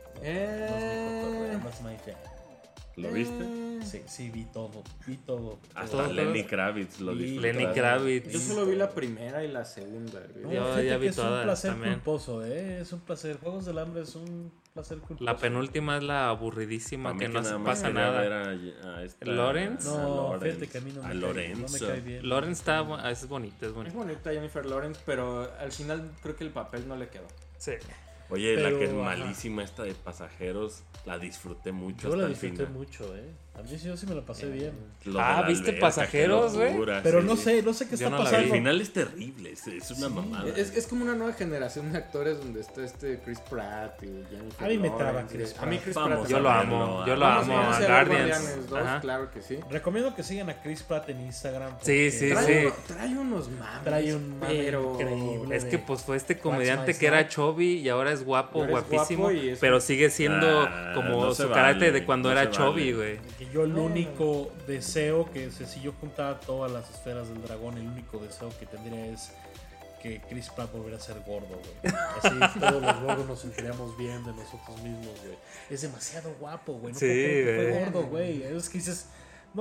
Eh, That's my fan. ¿Lo viste? Sí, sí, vi todo. Vi todo. Hasta todo. Lenny Kravitz lo Y- disfrutaste. Lenny Kravitz. yo solo vi la primera y la segunda, No, güey. Yo fíjate ya vi que es un todas placer también. culposo, ¿eh? Es un placer. Juegos del Hambre es un placer culposo. La penúltima es la aburridísima, Para mí que no nada se más pasa quería nada. ver a, a esta- ¿Lawrence? a No, Lawrence. fíjate que a mí no me, A cae, Lorenzo. no me cae bien. Lawrence está, bu- es bonito, es Es bonito. bonita Jennifer Lawrence, pero al final creo que el papel no le quedó. Sí. Oye, la Pero, que es ajá. malísima esta de pasajeros, la disfruté mucho Yo hasta la el disfruté final. mucho, ¿eh? A mí sí, yo sí me la pasé bien. Lo de Ah, la ¿viste alberca, Pasajeros, qué güey? locura, Pero sí. no sé, no sé qué Yo está no la vi. El pasando. final es terrible, es, es una mamada. Es, es como una nueva generación de actores donde está este Chris Pratt y Jennifer A mí me Lawrence. traba Chris A mí Pratt. Chris Vamos Pratt. Yo lo a amo, verlo, yo lo Vamos, amo vamos a a ver Guardians. Guardianes dos, Ajá. claro que sí. Recomiendo que sigan a Chris Pratt en Instagram. Sí, porque sí, trae, sí. uno- trae unos mames. Trae un mame pero... increíble. Es que pues fue este What's comediante my que era snack? chubby y ahora es guapo, Ahora es guapísimo, guapo y es pero un- sigue siendo Ah, como no se su vale, carácter de cuando no era se chubby, vale. güey. Que yo el No. único deseo que si si yo juntara todas las esferas del dragón, el único deseo que tendría es que Chris Pratt volviera a ser gordo, güey. Así todos los gordos nos sentiríamos bien de nosotros mismos, güey. Es demasiado guapo, güey. No Sí, puedo creer que güey. fue gordo, güey. Es que dices, ¡no!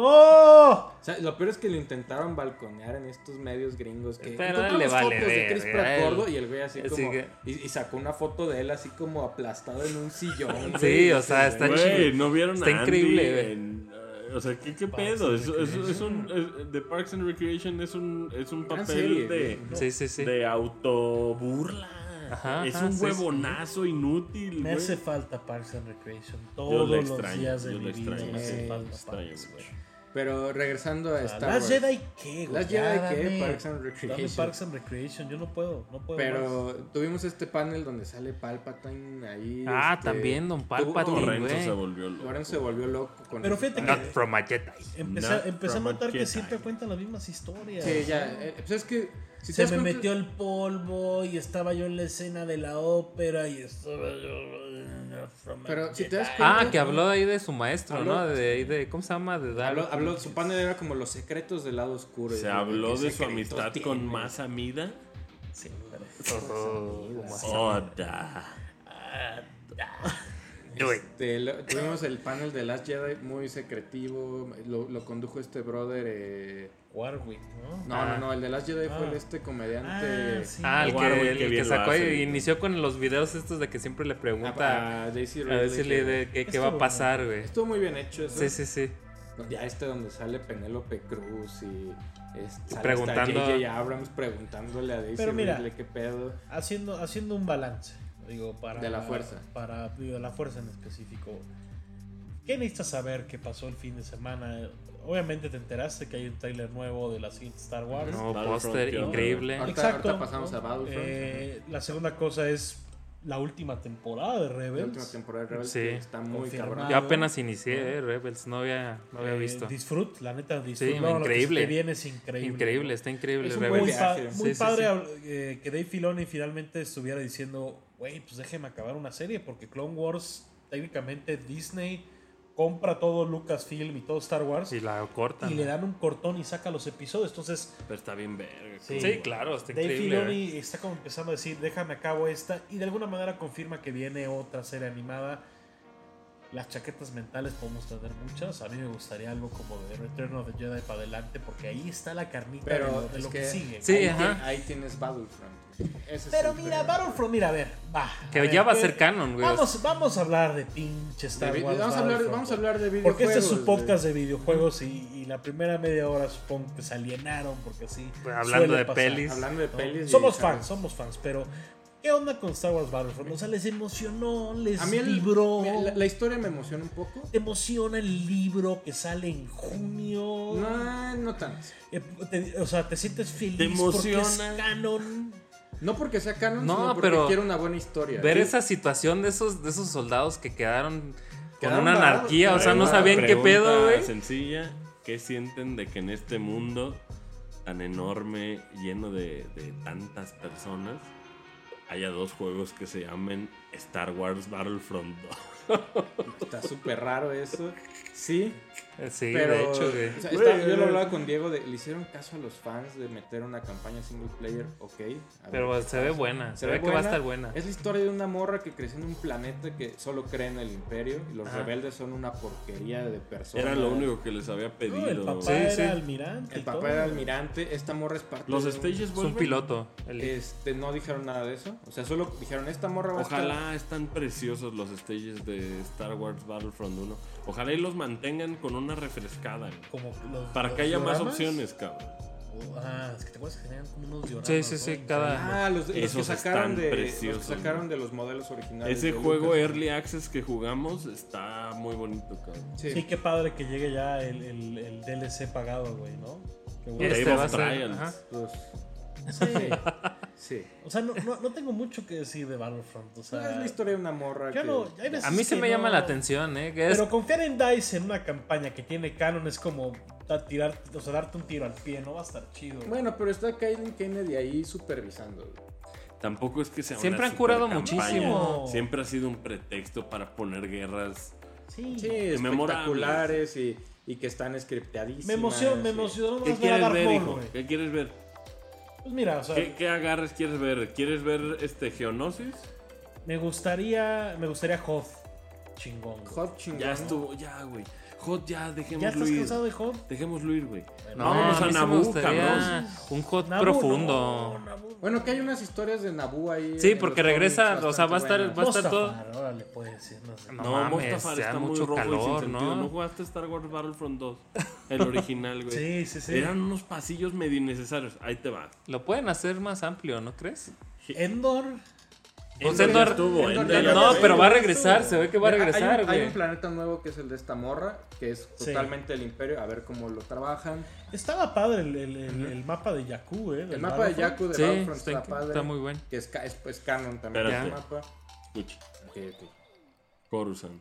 O sea, lo peor es que lo intentaron balconear en estos medios gringos que Pero encontramos le vale fotos de ver, Chris güey, Pratt a él. gordo y el güey así Así como que- y, y sacó una foto de él así como aplastado en un sillón. Sí, güey, o sea, y está güey, Güey, ¿no vieron Está a Andy increíble, güey. en, eh, o sea, ¿qué, qué Parks pedo? and Es, es, Recreation. es un... es- The Parks and Recreation es un, es un Gran papel serie, de, güey. Sí, sí, sí. de autoburla. Ajá, es ajá, un sí, sí. huevonazo inútil, Me güey. hace falta Parks and Recreation. Yo Todos lo los extraño, días de yo mi lo vida extraño. me hace Sí, falta lo extraño Parks, mucho. güey. Pero regresando a O sea, Star Las Wars. Jedi, ¿qué, güey? Las Ya, Jedi, ¿qué? dame- Parks and Dame Recreation. Parks and Recreation, yo no puedo, no puedo Pero más. tuvimos este panel donde sale Palpatine ahí. Ah, este, también Don tuvo- Palpatine, Lorenzo güey. se volvió loco. Lorenzo se volvió loco con Pero el fíjate panel. Not from a Jedi. Empecé, Not empecé a from a notar que Jedi. siempre cuentan las mismas historias. Sí, ya. eh, pues es que. Si te Se das me cuenta- metió el polvo y estaba yo en la escena de la ópera y estaba yo... Pero si te das cuenta. Ah, que habló de ahí de su maestro, Habló- ¿no? De ahí de, ¿cómo se llama? De Dark. Habló, habló- su panel era como los secretos del lado oscuro. Y Se yo, habló ¿qué de su secretos amistad tiene? con Masa Mida. Sí, Oh, Oda. Do it. Este, lo- tuvimos el panel de Last Jedi muy secretivo. Lo, lo condujo este brother. eh, Warwick, ¿no? No, Ah. no, no. El de Last Jedi fue Ah. el este comediante. Ah, sí. Ah, el Warwick, que, el qué que bien lo sacó hace. y inició con los videos estos de que siempre le pregunta A, a Daisy a Ridley, decirle que- de qué, qué Estuvo va a bueno. pasar, güey. Estuvo muy bien hecho eso. Sí, sí, sí. Ya este donde sale Penélope Cruz y este, sale Preguntando- hasta J J Abrams preguntándole a Daisy Pero mira, Ridley qué pedo. Haciendo, haciendo un balance, digo, para... De la fuerza. Para, digo, de la fuerza en específico. ¿Qué necesitas saber qué pasó el fin de semana? Obviamente te enteraste que hay un trailer nuevo de la siguiente Star Wars. Nuevo Battlefront, póster ¿qué onda? increíble. Ahorita- Exacto. ahorita pasamos a Battlefront. Eh, la segunda cosa es la última temporada de La Rebels. última temporada de Rebels Sí. que está muy Confirmado. cabrón. Yo apenas inicié, eh, Rebels, no había, no había Eh, visto. Disfrut, la neta, disfrut. Sí, No, lo que increíble. se te viene es increíble. Increíble, está increíble Es un Rebels. Muy, buen pa- viaje. muy Sí, sí, padre sí. eh, que Dave Filoni finalmente estuviera diciendo, güey, pues déjeme acabar una serie, porque Clone Wars, técnicamente Disney compra todo Lucasfilm y todo Star Wars Y la cortan. y le dan un cortón y saca los episodios. Entonces, Pero está bien verga. Sí. Sí, claro, está Dave increíble. Filoni güey. está como empezando a decir, déjame acabo esta, y de alguna manera confirma que viene otra serie animada. Las chaquetas mentales podemos tener muchas. A mí me gustaría algo como de Return of the Jedi para adelante, porque ahí está la carnita Pero de lo, de es lo que, que- sigue. Sí, ahí, ajá. ti- ahí tienes Battlefront. Ese es Pero el mira, tema. Battlefront, mira, a ver, va. Que a ver, ya va a ¿qué- ser canon, güey. Vamos, vamos a hablar de pinche De Star vi- Wars. vamos, a hablar, Battlefront, vamos a hablar de videojuegos. porque este es su güey. podcast de videojuegos y, y la primera media hora supongo que se alienaron porque así. Pues, hablando suele de pasar. pelis. Hablando de ¿no? pelis. y- Somos fans, somos fans, pero ¿qué onda con Star Wars Battlefront? O sea, les emocionó, les A mí el- vibró. mira, la, la historia me emociona un poco. ¿Te emociona el libro que sale en junio? No, no tanto. Eh, te- o sea, ¿te sientes feliz ¿Te porque es emociona? canon? No porque sea canon, No, sino porque pero quiero una buena historia. Ver Sí. esa situación de esos, de esos soldados que quedaron con Quedaron una varados, anarquía, o sea, quedaron no varados. sabían qué pedo, Pregunta güey. sencilla, ¿qué sienten de que en este mundo tan enorme, lleno de, de tantas personas, haya dos juegos que se llamen Star Wars Battlefront dos? Está súper raro eso. Sí, Eh, Sí, pero de hecho, güey. o sea, Güey, está- yo güey. lo hablaba con Diego, de, le hicieron caso a los fans de meter una campaña single player, ok. a ver Pero qué se ve pasa. buena, se ve que va a estar buena. Es la historia de una morra que creció en un planeta que solo cree en el imperio y los Ajá. rebeldes son una porquería de personas. Era lo único que les había No, pedido. el papá Sí, era sí. almirante. El y papá todo. era almirante, esta morra es parte Los de un- stages Es un vuelven. piloto. el- Este, no dijeron nada de eso. O sea, solo dijeron, esta morra va a estar... Ojalá están preciosos los stages de Star Wars Battlefront uno. Ojalá y los mantengan con una refrescada, güey. Como los- Para los que haya más dioramas. opciones, cabrón. Oh, ah, es que te acuerdas que tenían como unos dioramas. Sí, sí, sí, ¿no? cada- Ah, los, los que Esos sacaron están de los que preciosos, sacaron de los modelos originales. Ese de juego Lucas. Early Access que jugamos está muy bonito, cabrón. Sí. Sí, qué padre que llegue ya el, el, el D L C pagado, güey, ¿no? Qué bueno. Este Dave va of a ser- Trials. ajá. Pues, Sí. sí. O sea, no, no, no tengo mucho que decir de Battlefront. O O sea, sea, es la historia de una morra ya que... no, ya hay veces A mí se que me llama no- la atención, ¿eh? Que es- Pero confiar en DICE en una campaña que tiene canon es como da- tirar, o sea, darte un tiro al pie, no va a estar chido. güey. Bueno, pero está Kaylin Kennedy ahí supervisando. güey. Tampoco es que sea Siempre una han curado super campaña. muchísimo. Siempre ha sido un pretexto para poner guerras. Sí. Sí, Memorables. espectaculares y, y que están scripteadísimas. Me emocionó, me y- emocionó ¿Qué más ver a quieres Darth ver, Maul, hijo? güey. ¿Qué quieres ver? Pues mira, o sea, ¿Qué, qué agarres quieres ver? ¿Quieres ver este Geonosis? me gustaría, me gustaría Hoth. Chingón. güey. Hot chingón. Ya estuvo, ya, güey. Hot, ya, ¿Ya dejémoslo estás ir. cansado de Hoth? Dejémoslo ir, güey. Bueno, Vámonos a a mí sí me Naboo, gustaría cabrón. un hot Naboo, profundo. no, Naboo. Bueno, que hay unas historias de Naboo ahí. Sí, en porque los regresa, cómics o sea, va a estar- bastante va a estar todo- Mustafar, órale, puede decir, no sé. No No, mames, Mustafar ya está muy mucho rojo y sin calor, sentido. ¿no? ¿No jugaste Star Wars Battlefront dos? El original, güey. Sí, sí, sí. Eran unos pasillos medio innecesarios. Ahí te va. Lo pueden hacer más amplio, ¿no crees? Endor. Pues Endor ya Endor- estuvo, Endor Endor ya ya No, fue. pero va a regresar, se ve que va a Hay- hay un- regresar, Hay, güey. un planeta nuevo que es el de esta morra, que es Sí. totalmente el imperio, a ver cómo lo trabajan. Estaba padre el, el, el, el mapa de Jakku, ¿eh? del El mapa de Battlefront. Jakku de Sí, Battlefront está, está, padre. está muy bueno. Que es, ca- es, es canon también Espérate. el mapa. Escucha, Ok, ok. Coruscant.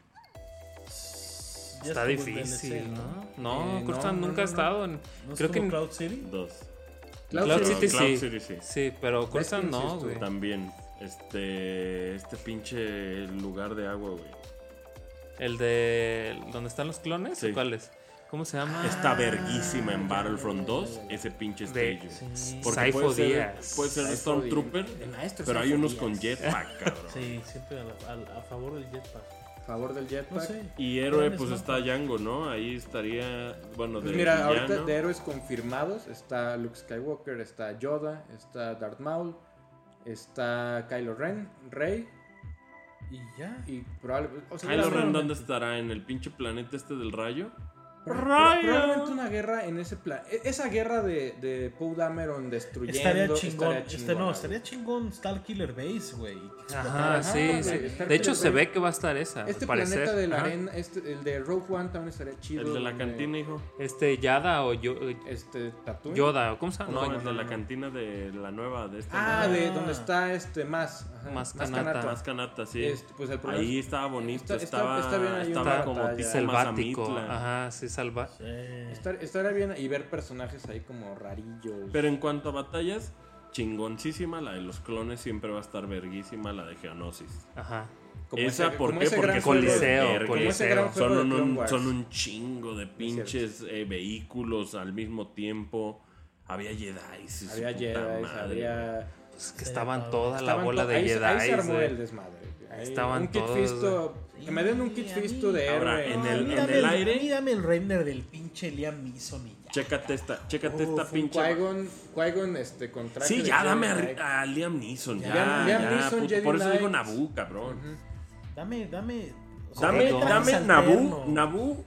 Ya Está estuvo el difícil, D L C, ¿no? No, Eh, no, Coruscant no, nunca ha no, estado en... ¿No Creo que estuvo en- Cloud City? Dos. Cloud Cloud City. City Cloud sí. City sí. Sí, pero Coruscant sí no, estuvo. güey. También. Este. Este pinche lugar de agua, güey. El de... ¿Dónde están los clones? Sí. ¿O ¿Cuál es? ¿Cómo se llama? Está verguísima en Battlefront dos. Ese pinche De- stage, güey. Sí, Porque Saifo puede ser, Díaz. puede ser Saifo Stormtrooper, Díaz. El maestro pero hay Saifo unos Díaz. con jetpack, cabrón. sí, siempre a, la- a- a favor del jetpack. A favor del jetpack. No sé. Y héroe, Grandes pues mapas. está Django, ¿no? Ahí estaría. Bueno, Pues de mira, ahorita villano. de héroes confirmados está Luke Skywalker, está Yoda, está Darth Maul, está Kylo Ren, Rey Y ya. y probablemente... O sea, Kylo Ren, probablemente- ¿dónde estará? ¿En el pinche planeta este del rayo? Pro- Probablemente una guerra en ese plan. e- Esa guerra de, de Poe Dameron destruyendo. Estaría chingón. estaría Este chingona, no, güey. estaría chingón Starkiller Base, güey. Ajá, Ajá, sí, güey, sí. estar De hecho, que se lo- ve que va a estar esa, Este al parecer. planeta de la Ajá. arena, este, el de Rogue One también estaría chido. El de la donde- cantina, hijo. Este, Yada o Yo- Este, Tatooine. Yoda, ¿o ¿cómo se llama? No, No, el de la cantina de la nueva, de esta. Ah, nueva. de donde está este más. ajá, Más más Kanata. Kanata. Más canata, sí. Este, pues el problema Ahí es- estaba bonito, Está- está- estaba, está bien ahí estaba una como batalla. tipo selvático. Mazamitla. Ajá, sí, salva. estar- estaría bien y ver personajes ahí como rarillos. Pero en cuanto a batallas, chingoncísima, la de los clones siempre va a estar verguísima, la de Geonosis. Ajá. Como Esa, ese- ¿por como qué? ese Porque gran es juego de- Coliseo, verga. como ese gran Coliseo. juego Son de Clone un, Wars. son un chingo de pinches eh, vehículos al mismo tiempo. Había Jedi. Había Jedi, había... Pues que Sí, estaban estaban- toda la estaban bola to- de ahí, Jedi. ahí se armó güey. el desmadre. Ahí, Estaban un kit todos, fisto, que me den un kit Sí, a mí- fisto de Ahora, héroe. en No, el- a mí en dame el aire- A mí dame el render del pinche Liam Neeson y ya. Chécate esta, chécate Uf, esta un pinche. Qui-Gon, Qui-Gon, este, con traje Sí, de ya Jedi dame Knight. a, a Liam Neeson. Ya, Liam- Liam ya, Neeson, puto, Jedi por eso digo Knight. Naboo, cabrón. Ujú. Dame, dame. o sea, Dame, no me dame trajes Naboo, alterno. Naboo,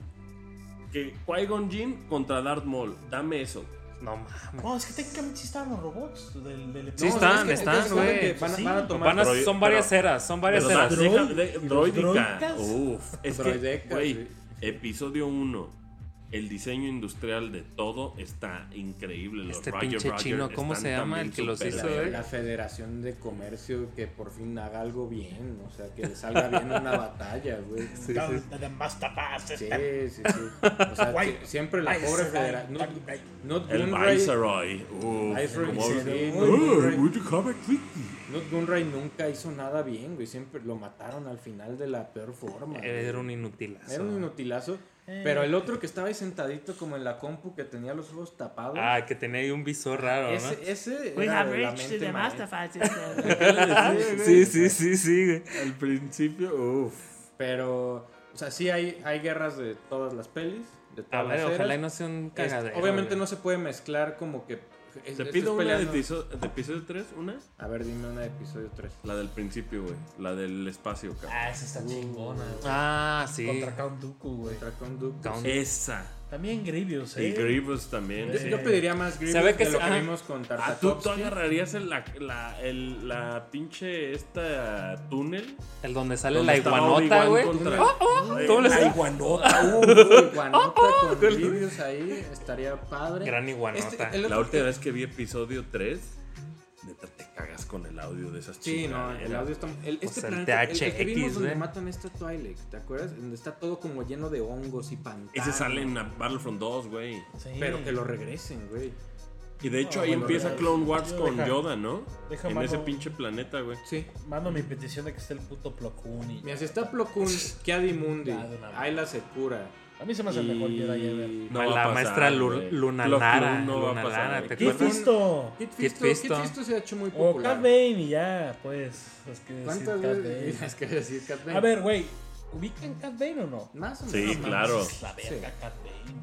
que Qui-Gon Jinn contra Darth Maul. Dame eso. No mames. No, es que técnicamente sí estaban los robots del, del Sí No, están, es que- están, entonces saben güey. que Van, a- Sí. van a tomar Van a- droid- son varias pero- eras, son varias Pero eras. Droid- deja- de- ¿y los droidica. droidicas? Uf, es que, Droidecas, güey, sí. episodio uno. El diseño industrial de todo está increíble. Los Este Roger pinche Roger chino, ¿cómo están se llama también el que los súper hizo, verga. eh? La Federación de Comercio que por fin haga algo bien, o sea, que salga bien una batalla, güey. Sí, Down to the master pass, sí, este- sí. O sea, Guay. si- siempre la Ay, pobre ese federación. guy, Not, guy. not El Gunray, Viceroy. Uf, Viceroy, como- sí, Oh, Not Gunray- would you have a treaty? Not Gunray nunca hizo nada bien, güey. Siempre lo mataron al final de la peor forma. güey. Era un inutilazo. Era un inutilazo. Eh. Pero el otro que estaba ahí sentadito como en la compu que tenía los ojos tapados. Ah, que tenía ahí un visor raro, ¿no? ese, ese We era have la reached mente the maestra. master fight. ¿Qué le decía, güey? Sí, sí, sí, sí, güey. Al principio, uff. Pero, o sea, sí hay, hay guerras de todas las pelis, de A todas ver, las ojalá eras. y no sea un Este, cagadero. obviamente güey. no se puede mezclar como que... es- Te estos pido una de peleando- episodio, de episodio tres, una. A ver, dime una de episodio tres. La del principio, güey. La del espacio, cabrón. Ah, esa está chingona. güey. Ah, sí. Contra Count Dooku, güey. Contra Count Dooku. Count- Esa. También Grievous, Y eh. Grievous también. Yo, Sí. yo pediría más Grievous Se ve que de lo sí, que ajá. vimos con Ah, ¿tú, tú Tartakovsky. agarrarías el- la, la, el, la pinche esta túnel. El donde sale donde la estaba iguanota, Obi-Wan güey. contra- oh, Eh, ¿cómo le la está? iguanota. Uh, Iguanota con Grievous ahí estaría padre. Gran iguanota. Este, el La otro última que- vez que vi episodio tres, neta te cagas con el audio de esas Sí, no, chingaderas. el audio está... El, este Pues el planeta, el, el que T H X, vimos donde güey. matan a esta Twilight, ¿te acuerdas? Donde está todo como lleno de hongos y pantanos. Ese sale en Battlefront dos, güey. Sí. Pero que lo regresen, güey. Y de hecho No, ahí bueno, empieza ya- Clone Wars yo con deja- Yoda, ¿no? deja En mano- ese pinche planeta, güey. Sí. Mando mi petición de que esté el puto Plo Koon y... Mira, si está Plo Koon, Kiadi Mundi, Ya, de una vez. Ayla Secura. A mí se me hace el mejor Jedi ever. No va a la pasar, maestra Lu- güey. Lunanara. Plo Koon no va a Lunanara, pasar, ¿te güey. ¿Qué acuerdas? visto? Kit Kit Fisto, Fisto. Kit Fisto se ha hecho muy O popular. Cat Bane y ya, pues. Es que decir ¿Cuántas Cat veces Bane. tienes que decir Cat Bane? A ver, güey, ¿ubican Cat Bane o no? Más o Sí, menos. claro. Es la verga, Cat Bane.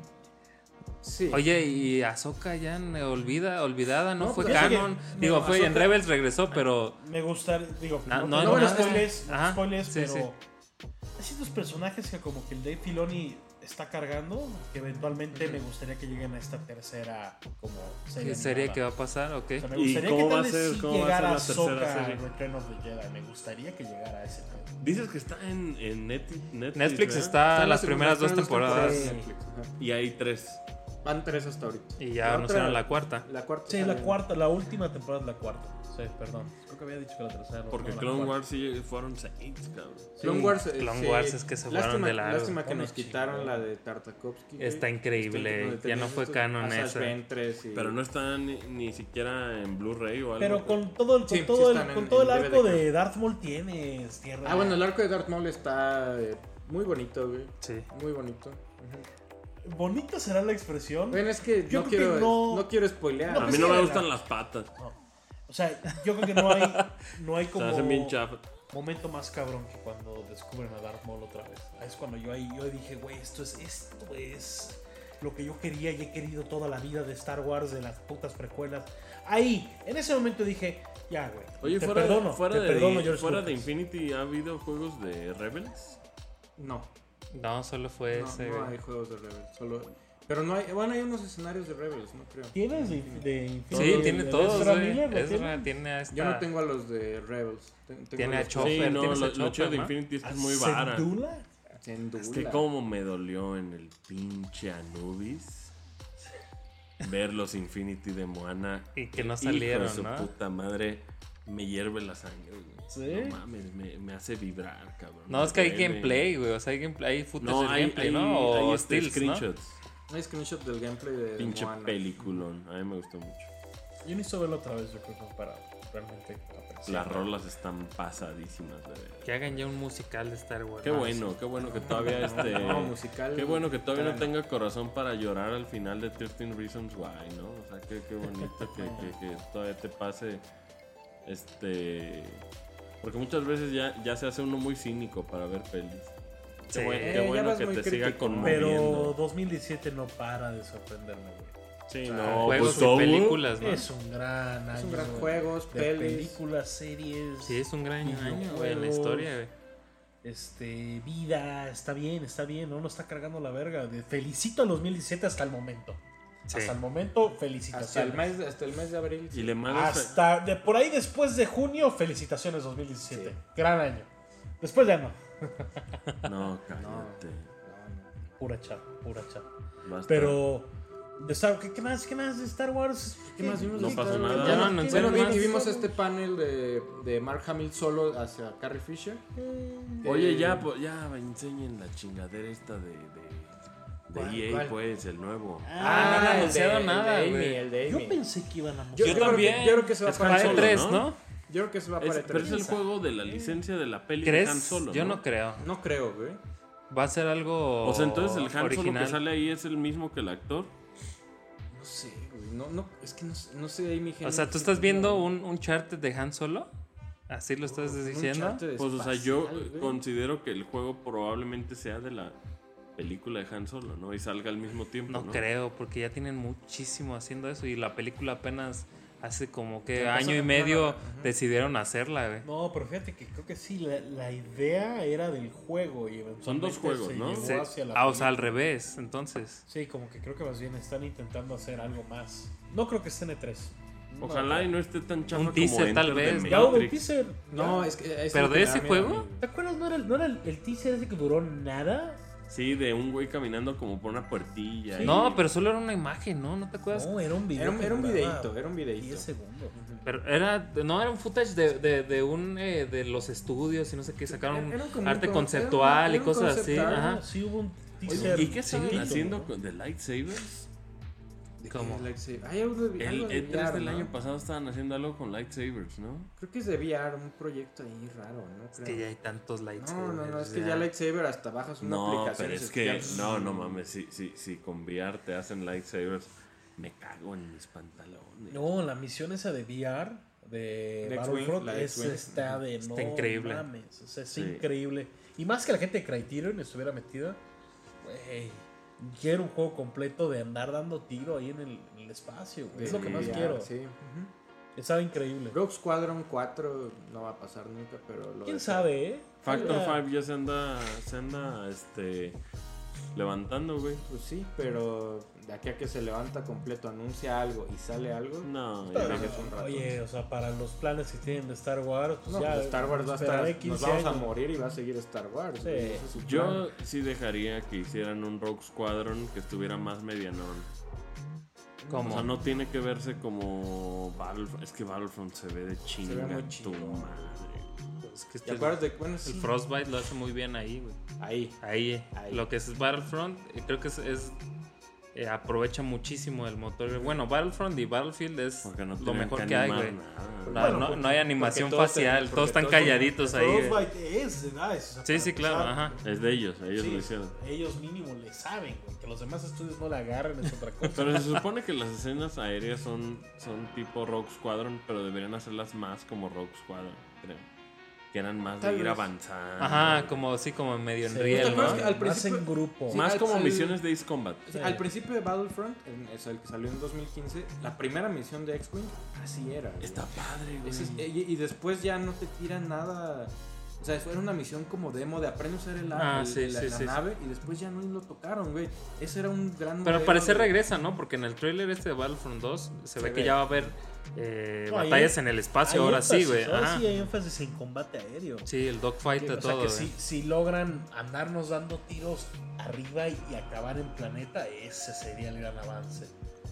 Sí. Oye, y Ahsoka ya ne- olvida, olvidada, no, No, fue pues, ya sé canon. que- Digo, no, fue en Ahsoka- Rebels regresó, pero Me gusta, digo, No, no, no, no, no, spoilers, ajá, spoilers, sí, pero sí. hay ciertos personajes que como que el Dave Filoni está cargando, que eventualmente me gustaría que lleguen a esta tercera como serie. ¿qué serie animada. que va a pasar o qué? O sea, me ¿Y gustaría cómo que va tal a vez ser- sí cómo va a llegara ser la tercera Ahsoka serie? Return of the Jedi. Me gustaría que llegara a ese pedo. Dices que está en, en Net- Netflix. Netflix ¿verdad? está Están las las primeras dos primeras temporadas de Netflix, ajá. Y hay tres. Van tres hasta ahorita. y ya La anunciaron otra- la cuarta. La cuarta. Sí, la sale- cuarta, la última temporada es la cuarta. Sí, perdón. Creo que había dicho que la tercera. no, Porque no, la Clone cuarta. Wars sí fueron seis, cabrón. Clone Wars, eh, Clone sí. Wars es que se fueron lástima, de largo. Lástima que Pone nos quitaron chingón. la de Tartakovsky. güey. Está increíble, donde ya tenías no fue estos canon Asajj esa. Ventress y- Pero no está ni, ni siquiera en Blu-ray o algo. Pero con todo el, con Sí, sí todo el, están con en- todo el en D V D, arco creo. de Darth Maul tienes tierra. Ah, bueno, el arco de Darth Maul está eh, muy bonito, güey. Sí. Muy bonito. Ujú. Bonita será la expresión. Bueno, es que Yo no creo que quiero, no- no... quiero spoilear. No, A pues mí sí, no me la- gustan las patas. No. O sea, yo creo que no hay, no hay Se como hacen bien chafas. momento más cabrón que cuando descubren a Darth Maul otra vez. Ahí es cuando yo ahí yo dije, güey, esto es, esto es lo que yo quería y he querido toda la vida de Star Wars, de las putas precuelas. Ahí, en ese momento dije, ya, güey. Oye, te fuera, perdono, fuera, te de, perdono, George fuera de Lucas. Infinity, ¿ha habido juegos de Rebels? No, No, solo fue no, ese. no güey. hay juegos de Rebels. Solo... Pero no hay... Bueno, hay unos escenarios de Rebels, no creo. ¿Tienes de, de Infinity? Sí, de- tiene de todos, Ezra güey. Miller? ¿Lo Ezra tiene? tiene a esta... Yo no tengo a los de Rebels. Ten- tengo Tiene a los- Chopper. Sí, no, ¿tienes lo, a lo Chopper, chido de no? Infinity es que ¿A es muy vara. Syndulla? Syndulla. Es que como me dolió en el pinche Anubis ver los Infinity de Moana. Y que no Hijo salieron, de su ¿no? puta madre, me hierve la sangre, güey. ¿Sí? No mames, me, me hace vibrar, cabrón. No, es que hay Me duele. gameplay, güey. O sea, hay gameplay, hay footage No, del hay, gameplay, hay, ¿no? O hay este stills, ¿no? screenshots. Hay screenshot del gameplay de Pinche Moana. peliculón. A mí me gustó mucho. Yo necesito verlo otra vez, yo creo que para realmente apreciable. Las rolas están pasadísimas, de verdad. Que hagan ya un musical de Star Wars. Qué No, bueno, qué bueno que todavía este... No, musical. Qué bueno que todavía no Tarantino. tenga corazón para llorar al final de trece Reasons Why, ¿no? O sea, qué, qué bonito que, que, que todavía te pase, este... Porque muchas veces ya, ya se hace uno muy cínico para ver pelis. Qué, Sí. buen- Eh, qué ya bueno vas que muy te siga crítico, ¿no? Pero conmoviendo. dos mil diecisiete no para de sorprenderme, güey. Sí, sea, no, Juegos pues y todo- películas, ¿no? Es un gran año. Es un gran güey, juegos, de pelis. películas, series. Sí, es un gran año, güey, en la videojuegos, historia, güey. Este, vida, está bien, está bien, no nos está cargando la verga. De- felicito a dos mil diecisiete hasta el momento. Sí. Hasta el momento, Hasta el felicitaciones. mes, de- hasta el mes de abril. Y sí. le mandas... Hasta de por ahí después de junio, felicitaciones dos mil diecisiete. Sí. Gran año. Después ya no. No, cállate. Pura chapa, pura chapa. Basta. Pero de Star, ¿qué, qué más? ¿Qué más de Star Wars? ¿Qué más vimos No de pasó Star Wars? nada. Ya no Bueno, anunciaron vi- más. vimos este panel de, de Mark Hamill solo hacia Carrie Fisher. Oye, Eh, ya, pues, ya enseñen la chingadera esta de, de, ¿Cuál, de E A, cuál? pues, el nuevo. Ah, no han el de- anunciado el de nada, Amy, güey. el de Yo Amy. pensé que iban a Yo, mostrar. Yo creo también. Que, yo creo que se va Es para Han Para Solo, E tres, ¿no? ¿no? Yo creo que se va Es- para pero es el E tres. juego de la licencia de la peli de ¿Crees? Han Solo, Yo ¿no? no creo. No creo, güey. Va a ser algo O sea, entonces el Han Solo original. que sale ahí es el mismo que el actor. No sé, güey. No, no, es que no, no sé Amy Hennig. O sea, ¿tú estás viendo un, un chart de Han Solo? ¿Así lo estás Un diciendo? Uncharted Pues, o sea, yo espacial, güey. considero que el juego probablemente sea de la película de Han Solo, ¿no? Y salga al mismo tiempo, No ¿no? creo, porque ya tienen muchísimo haciendo eso y la película apenas hace como que Ya año pasó- y medio ajá. decidieron hacerla, güey. No, pero fíjate que creo que sí, la, la idea era del juego y eventualmente Son dos juegos, se ¿no? llevó Sí. hacia la Ah, o sea, al película. revés, entonces. Sí, como que creo que más bien están intentando hacer algo más. No creo que esté en E tres. No, Ojalá y no esté tan chafa Un como teaser, tal Enter the vez, ¿no? Ya hubo un Matrix. teaser. No, ya. es que. es ¿Pero lo de que ese me da juego? miedo, ¿Te acuerdas? ¿No era, el- no era el, el teaser ese que duró nada? Sí, de un güey caminando como por una puertilla. y- No, pero solo era una imagen, ¿no? ¿No te acuerdas? No, era un video. Era un, que era un duraba videíto, era un videíto. diez segundos. Pero era, no, era un footage de, de, de un eh, de los estudios y no sé qué, sacaron Era como arte un con- conceptual era un- y era un cosas concept así. art. Ajá. Sí, hubo un Oye, teaser. ¿y qué estaban chiquito, haciendo ¿no? con The Lightsabers? ¿De ¿Cómo? qué lightsaber? Hay algo de, El algo de E tres V R, del ¿no? año pasado estaban haciendo algo con lightsabers, ¿no? Creo que es de V R, un proyecto ahí raro, ¿no? Es que Creo. ya hay tantos lightsabers. No, no, no, es que ya lightsaber hasta bajas una No, aplicación. pero y es se que, escucha- no, no mames, si, si, si con V R te hacen lightsabers, me cago en mis pantalones. No, la misión esa de V R de De Battlefront X-Wing, la de es X-Wing. está de Está no increíble. mames, o sea, es Sí. increíble. Y más que la gente de Criterion estuviera metida, güey, quiero un juego completo de andar dando tiro ahí en el, en el espacio, güey. Es lo que Sí, más V R, quiero. Sí. Ujú. Estaba increíble. Rogue Squadron cuatro no va a pasar nunca, pero lo ¿Quién de- sabe, eh? Factor Oiga, cinco ya se anda, se anda, este, levantando, güey. Pues sí, pero de aquí a que se levanta completo, anuncia algo y sale algo. No, Pero, ya dejes un rato. oye, o sea, para los planes que tienen de Star Wars, pues No, ya pues Star Wars va a esperaré estar. quince Nos vamos a años. morir y va a seguir Star Wars. Sí. güey, ese es su plan. yo sí dejaría que hicieran un Rogue Squadron que estuviera más medianón. ¿Cómo? O sea, no tiene que verse como Battlefront. Es que Battlefront se ve de chinga. muy tu chingón. madre. Es que ¿Te este- acuerdas de bueno, el sí, Frostbite lo hace muy bien ahí, güey. ahí? Ahí, Ahí. lo que es Battlefront, eh, creo que es, es, eh, aprovecha muchísimo el motor. Bueno, Battlefront y Battlefield es Porque no lo tienen mejor que que hay, animar güey. nada. No, Bueno, no- porque- no hay animación porque todos facial, tienen- todos porque están todos tienen- calladitos ahí, güey. Frostbite es de DICE, o sea, Sí, para sí, claro, empezar, ajá. Es de ellos, ellos sí, lo hicieron. ellos mínimo le saben, güey, que los demás estudios no la agarren es otra cosa. Pero se supone que las escenas aéreas son, son tipo Rogue Squadron, pero deberían hacerlas más como Rogue Squadron, creo. Que eran más Tal de ir vez. avanzando. Ajá, como así, como medio en Sí, riel, ¿te ¿no? acuerdas que al más principio- en grupo. Sí, Más al- como al- misiones de Ace Combat. O sea, al principio de Battlefront, en- es el que salió en dos mil quince, la primera misión de X-Wing, así era. güey. Está padre, güey. Ese es- y, y después ya no te tiran nada. O sea, era una misión como demo de aprende a usar el, Ah, el- sí, la, sí, la sí, nave y después ya no lo tocaron, güey. Ese era un gran Pero al modelo parecer de- regresa, ¿no? Porque en el trailer este de Battlefront dos se, Se ve que ve. ya va a haber eh, No, hay- batallas en el espacio, Hay ahora sí, énfasis, güey. ahora Ajá. sí hay énfasis en combate aéreo. Sí, el dogfight de O sea todo, que güey. si, si logran andarnos dando tiros arriba y, y acabar en planeta, ese sería el gran avance.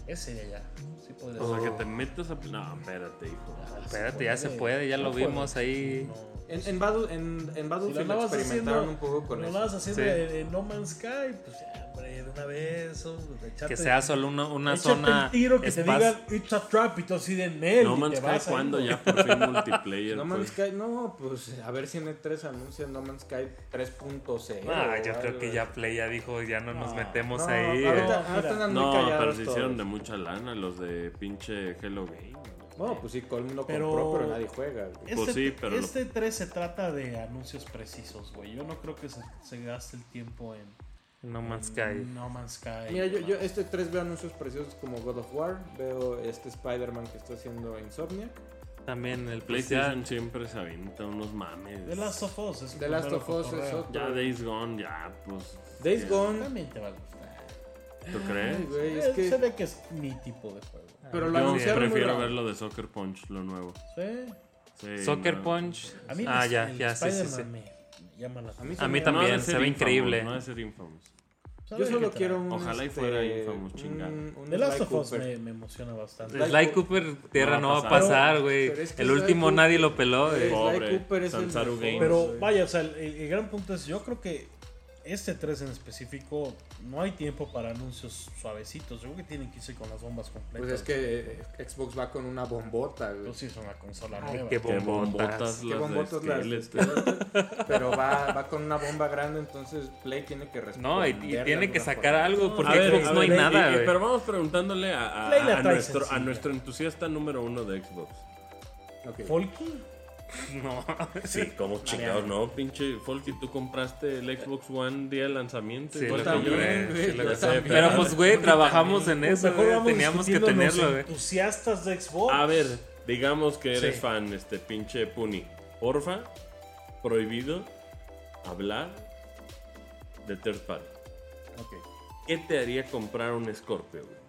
Ese de allá. Sí podría O sea, ser. que te metas a... No, espérate, hijo. Ah, Espérate, ya se puede, ya No lo puede. vimos ahí. No. En, en, Battle, en, en Si lo Battlefield andabas experimentaron haciendo, un poco con lo eso. andabas haciendo Sí. en, en No Man's Sky, pues ya, hombre, de una vez. o, echate- Que sea solo una, una échate zona. el tiro que te espas- digan It's a trap y tú así de Nel. No y Man's te Sky, vas ahí, ¿cuándo ¿no? ya por fin multiplayer? No Man's pues? Sky, no, pues a ver si en E tres anuncian No Man's Sky tres punto cero. Ah, yo o creo algo que así. ya Play ya dijo, ya no nos No, metemos No, ahí. ahorita, No, ahorita mira. andan muy No, callados pero se todos. hicieron de mucha lana los de pinche Hello Game. Bueno, pues sí, Colm lo Pero- compró, pero nadie juega. güey. Este, Pues sí, pero lo- este tres se trata de anuncios precisos, güey. Yo no creo que se, se gaste el tiempo en No Man's en Sky. No Man's Sky. Mira, yo, yo este tres veo anuncios preciosos como God of War, veo este Spider-Man que está haciendo Insomniac. También el PlayStation siempre se avienta unos mames. The Last of Us es The Last primero of Us cotorreo. es otro. Ya Days Gone, ya, pues. Days ya. Gone, También te va a gustar. ¿Tú crees? ay, güey, es Eh, que Se ve que es mi tipo de juego. pero Ah, lo Yo anunciaron muy prefiero raro. ver lo de Soccer Punch, lo nuevo. Sí. Sí, Soccer no. Punch. A mí Ah, el- ya, el ya, sí, sí, Spider-Man sí. me, me llama la A mí A mí me- también, No ha de se ser ve Infamous, increíble. No ha de ser Infamous. Yo solo quiero un. Ojalá y este, fuera Infamous, un- chingada. un The Last Sly of Us Cooper. me, me emociona bastante. Sly Sly Coo- Cooper Tierra No no va va a a pasar. pasar, güey. Pero es que El Sly último Cooper- nadie lo peló, Sly güey. Pobre Cooper es el Sansaru mejor, Games. Pero güey. vaya, o sea, el, el gran punto es, yo creo que este tres en específico no hay tiempo para anuncios suavecitos. Yo creo que tienen que irse con las bombas completas. Pues es que eh, Xbox va con una bombota, güey. Pues sí, es una consola Ay, nueva. qué Qué bombotas. bombotas Qué las bombotas de las Skeleton. Pero va, va con una bomba grande, entonces Play tiene que responder. No, y, y tiene que sacar algo porque A ver, Xbox a no hay ver, nada, y- y- güey. Pero vamos preguntándole a, a- Play la a trae nuestro, a sencilla. nuestro entusiasta número uno de Xbox. ¿Folky? No. Sí, como chingados, ¿no? Pinche Folky, tú compraste el Xbox One día de lanzamiento. Sí, igual lo que yo. compré, güey, sí, lo yo compré. también. Pero pues, güey, trabajamos en Pues eso, mejor güey. vamos Teníamos que discutiendo los tenerlo, güey. entusiastas de Xbox. A ver, digamos que eres Sí. fan, este pinche Puni. Porfa, prohibido hablar de third party. Ok. ¿Qué te haría comprar un Scorpio, güey?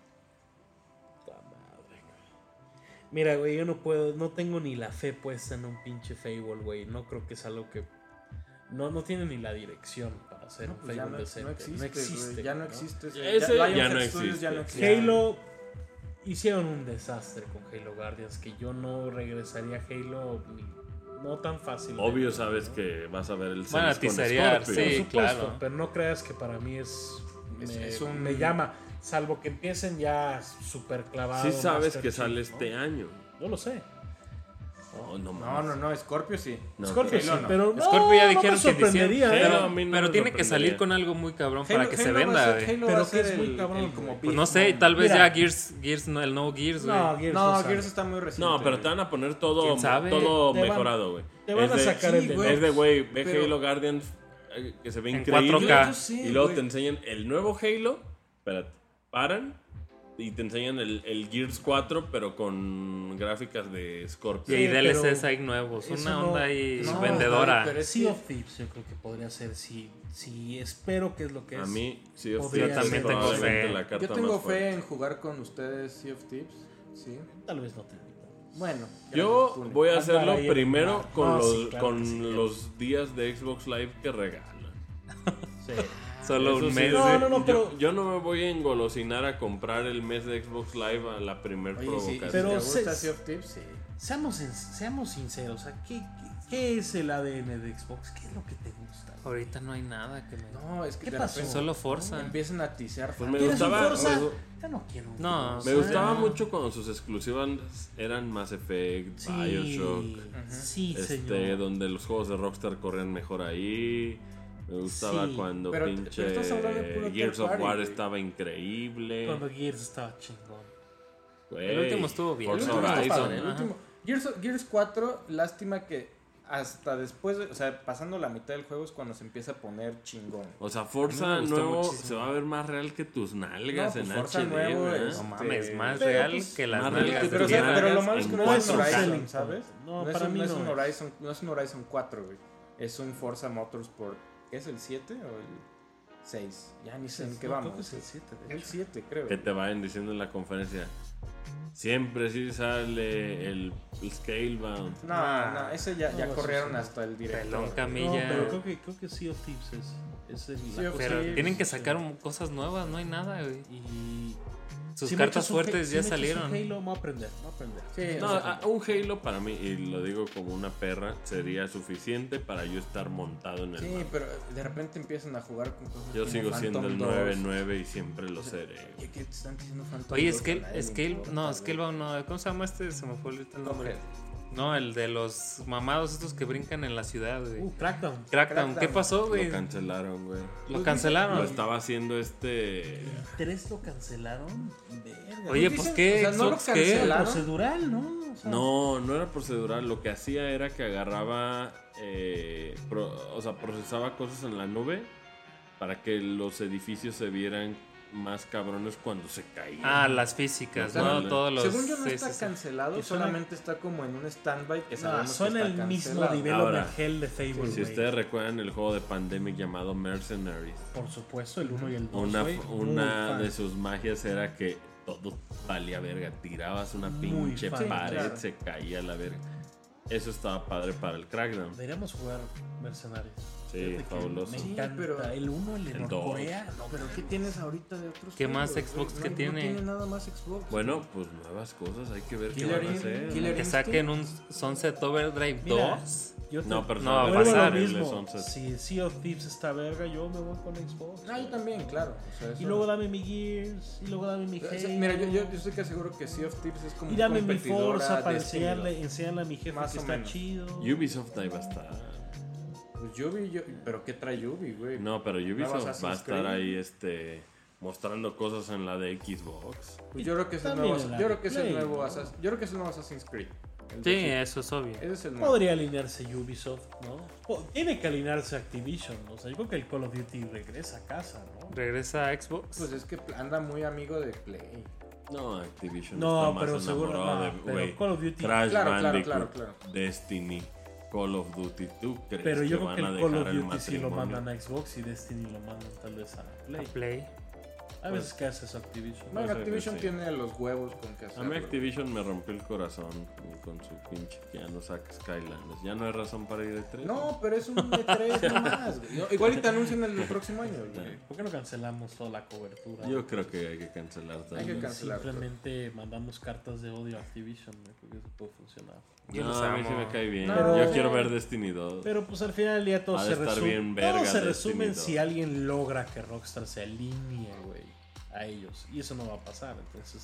Mira, güey, yo no puedo, no tengo ni la fe puesta en un pinche Fable, güey. No creo que es algo que... No, no tiene ni la dirección para hacer un Pues ya Fable no, decente. no existe, No existe, güey, ya no ¿no? existe. Ese Lionhead ya no Studios ya no existe. existe. Halo hicieron un desastre con Halo Guardians que yo no regresaría a Halo ni- no tan fácil. Obvio sabes que vas a ver el Van a Cells con tizarear, Scorpio. Por sí. supuesto, claro. pero no creas que para mí es me, Es- es un- me llama, salvo que empiecen ya súper clavados. Sí sabes Master que Chief, sale ¿no? este año. Yo lo sé. Oh, no, No, mames. no, no, Scorpio sí. No, Scorpio Halo sí, no. pero no, Scorpio ya no dijeron me que sorprendería, diciembre. ¿eh? Halo a mí no Pero me tiene que salir sorprendería. con algo muy cabrón Halo- para que se Halo va a venda, ser- güey. Halo Pero va a que es ser muy el- cabrón, el como güey. Pues no Big sé, Man. tal vez Mira. ya Gears, Gears no, el nuevo Gears, güey. No, Gears No, sale. Gears está muy reciente. No, pero güey. te van a poner todo, ¿Quién sabe? todo Te- te van- mejorado, güey. te van Es a de- sacar sí, el de güey. Es de, güey, ve Pero- Halo Guardians eh, que se ve En increíble. cuatro K. Yo sé, Y luego güey. te enseñan el nuevo Halo. Espérate, paran. Y te enseñan el, el Gears cuatro, pero con gráficas de Y Scorpio. hay Sí, D L Cs pero ahí nuevos. eso Una no- onda ahí no, vendedora. pero es Sea que- of Thieves yo creo que podría ser si, si espero que es lo que es. A mí, sí, of Podría Thieves es ser. También tengo probablemente fe. la carta Yo tengo más fe fuerte. en jugar con ustedes Sea of Thieves. Sí. Tal vez no te Bueno. Yo gracias, voy a Andar hacerlo ahí en el primero mar. con, No, los, sí, claro con que sí, claro. los días de Xbox Live que regalan. Sí. Solo Eso un sí, mes. No, güey. no, no, yo, pero- yo no me voy a engolosinar a comprar el mes de Xbox Live a la primer Oye, sí, provocación. pero ¿te se- gusta Sea of Thieves? Sí. Seamos, sin- seamos sinceros, o sea, ¿qué, qué, qué es el A D N de Xbox? ¿Qué es lo que te gusta? Ahorita no hay nada que me... No, es que ¿Qué de pasó? repente Solo Forza. empiezan a tisear. Pues me ¿Quieres gustaba- un Forza? me gu- Yo no quiero un No, Forza. Me gustaba no. mucho cuando sus exclusivas eran Mass Effect, Sí, Bioshock, sí, este, señor. donde los juegos de Rockstar corrían mejor ahí. Me gustaba Sí, cuando pero- pinche pero estás hablando de puro Gears third of party, War güey. estaba increíble. Cuando Gears estaba chingón. Güey, El último estuvo bien. El Forza último está Horizon. padre, el Ajá. último. Gears, Gears cuatro, lástima que hasta después, de- o sea, pasando la mitad del juego es cuando se empieza a poner chingón. O sea, A mí Forza me gustó nuevo muchísimo. se va a ver más real que tus nalgas No, en pues Forza H D. nuevo ¿verdad? es- No mames, más Pero, real pues, que las más real nalgas que de Pero, o sea, Diana. pero lo malo es que en no es un cuatro K. Horizon, Selling ¿sabes? point. No, No, es para un, mí no es no un es. Horizon, no es un Horizon cuatro, güey. Es un Forza Motorsport. ¿Qué es el siete o el seis? Ya ni sé en qué No, vamos. creo que es el siete, de El hecho. siete, creo. Que te vayan diciendo en la conferencia. Siempre sí sale el, el Scalebound. No, no, ese ya, ya No, corrieron sí, sí. hasta el director. Pelón No, Camilla. pero creo que, creo que Sea of Thieves es, es el, Sea la of cosa Pero Sí, tienen que sí. sacar un- cosas nuevas, no hay nada, güey. Y Sus si me cartas echas un fuertes Ha- ya si me echas salieron. un Halo, me voy a aprender, me voy a aprender. Sí, No, o sea, a- un Halo para mí, y lo digo como una perra, sería suficiente para yo estar montado en el sí, mapa. pero de repente empiezan a jugar con cosas Yo como sigo siendo Phantom el dos. nueve nueve y siempre lo seré. ¿Qué, qué te están diciendo Phantom Oye, dos? Scale, A nadie le Scale, importa, no, güey. Scalebound no, ¿cómo se llama este? Se me fue ahorita el nombre. Cuphead. No, el de los mamados estos que brincan en la ciudad, güey. Uh, Crackdown. Crackdown, ¿qué Crackdown. pasó, güey? Lo cancelaron, güey. Lo cancelaron. Lo estaba haciendo este... ¿Tres lo cancelaron? Verga. Oye, Pues pues dicen, qué, o sea, no lo Xbox, ¿qué? cancelaron. Procedural, ¿no? O sea, No, no era procedural. Lo que hacía era que agarraba, eh, pro- o sea, procesaba cosas en la nube para que los edificios se vieran más cabrones cuando se caían. Ah, las físicas, O sea, ¿no? no, Todos los... Según yo no sí, está sí, sí. cancelado, Y suena- solamente está como en un standby que no, sabemos suena que el está mismo cancelado. development Ahora, hell de Fable, Si güey. ustedes recuerdan el juego de Pandemic llamado Mercenaries, Por supuesto, el uno y el dos, una, güey. Muy una fan. de sus magias era que todo valía verga. Tirabas una Muy pinche fan, pared, claro. se caía la verga. Eso estaba padre para el Crackdown. Deberíamos jugar Mercenarios. Sí, Fíjate que fabuloso. Me Sí, encanta. pero- el uno, el de El Norcorea. No, Pero ¿qué tienes ahorita de otros ¿Qué más juegos, Xbox güey? que No- tiene? No tiene nada más Xbox. Bueno, pues nuevas cosas, hay que ver qué Killer van a In- hacer. Killer Que saquen un Sunset Overdrive Mira, dos. yo te- No, pero No va a vuelvo a pasar, lo el mismo. Sunset. Si Sea of Thieves está verga, yo me voy con Xbox. Ah, yo también, claro. O sea, eso- Y luego dame mi Gears. Y luego dame mi O Halo. sea, mira, yo, yo, yo estoy casi seguro que Sea of Thieves es como Y dame mi competidora Forza para Destiny enseñarle, dos. enseñarle a mi jefe Más que o está menos. chido. Ubisoft ahí va a estar. Pues Yubi, yo, pero ¿qué trae Yubi, güey? No, pero Nuevo Ubisoft va a Assassin's estar Creed. ahí este mostrando cosas en la de Xbox. Pues yo creo que es el También nuevo, en la yo creo que es el Play, nuevo ¿no? Assassin's, yo creo que es el nuevo Assassin's Creed. El Sí, de- eso es obvio. ese es el nuevo. Podría alinearse Ubisoft, ¿no? O- tiene que alinearse Activision. O sea, yo creo que el Call of Duty regresa a casa, ¿no? Regresa a Xbox. Pues es que anda muy amigo de Play. No, Activision No, está más pero seguro- enamorado no, de pero güey, Call of Duty- Crash Claro, claro, Bandicoot, claro, claro. Destiny, Call of Duty. ¿Tú crees Pero yo que creo van que a el dejar Call of el Duty sí lo matrimonio? mandan a Xbox y Destiny lo mandan tal vez a A Play. Play. A veces que haces Activision. Bueno, ser que Activision sí. tiene los huevos con que A hacerlo. mí Activision me rompió el corazón con su pinche que ya no saca Skylanders. Ya no hay razón para ir de tres. No, pero es un E tres nomás, güey. No, igual y te anuncian el próximo año, güey. ¿Por qué no cancelamos toda la cobertura? Yo creo que hay que cancelar todo. Hay que Y cancelar. Simplemente mandamos cartas de odio a Activision. ¿no? Creo que eso puede funcionar. Yo No, los a mí amo. sí me cae bien. No. Yo quiero ver Destiny dos. Pero pues al final del día todo Ha de se estar resume. bien todo verga se Destiny resume en dos. si alguien logra que Rockstar se alinee, güey, a ellos. Y eso no va a pasar. Entonces,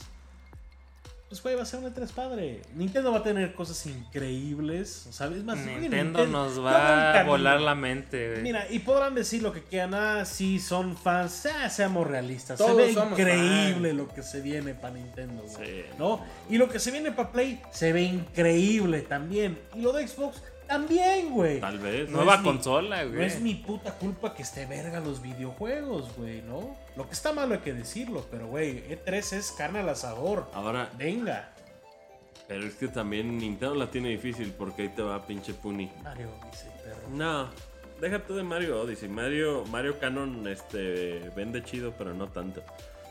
pues güey, va a ser un E tres padre. Nintendo va a tener cosas increíbles. ¿Sabes? Más, güey, Nintendo nos todo un va a camino. volar la mente, güey. Mira, y podrán decir lo que quieran. Ah, sí, son fans. Ah, seamos realistas. se Todos ve somos increíble fans. lo que se viene para Nintendo, güey. Sí. ¿No? Y lo que se viene para Play se ve increíble también. Y lo de Xbox también, güey. Tal vez. No Nueva es mi- consola, No güey. es mi puta culpa que esté verga los videojuegos, güey, ¿no? Lo que está malo hay que decirlo, pero güey, E tres es carne al asador. Ahora, Venga. pero es que también Nintendo la tiene difícil porque ahí te va pinche Puni. Mario dice perro. No, déjate de Mario Odyssey. Mario, Mario Canon este, vende chido, pero no tanto.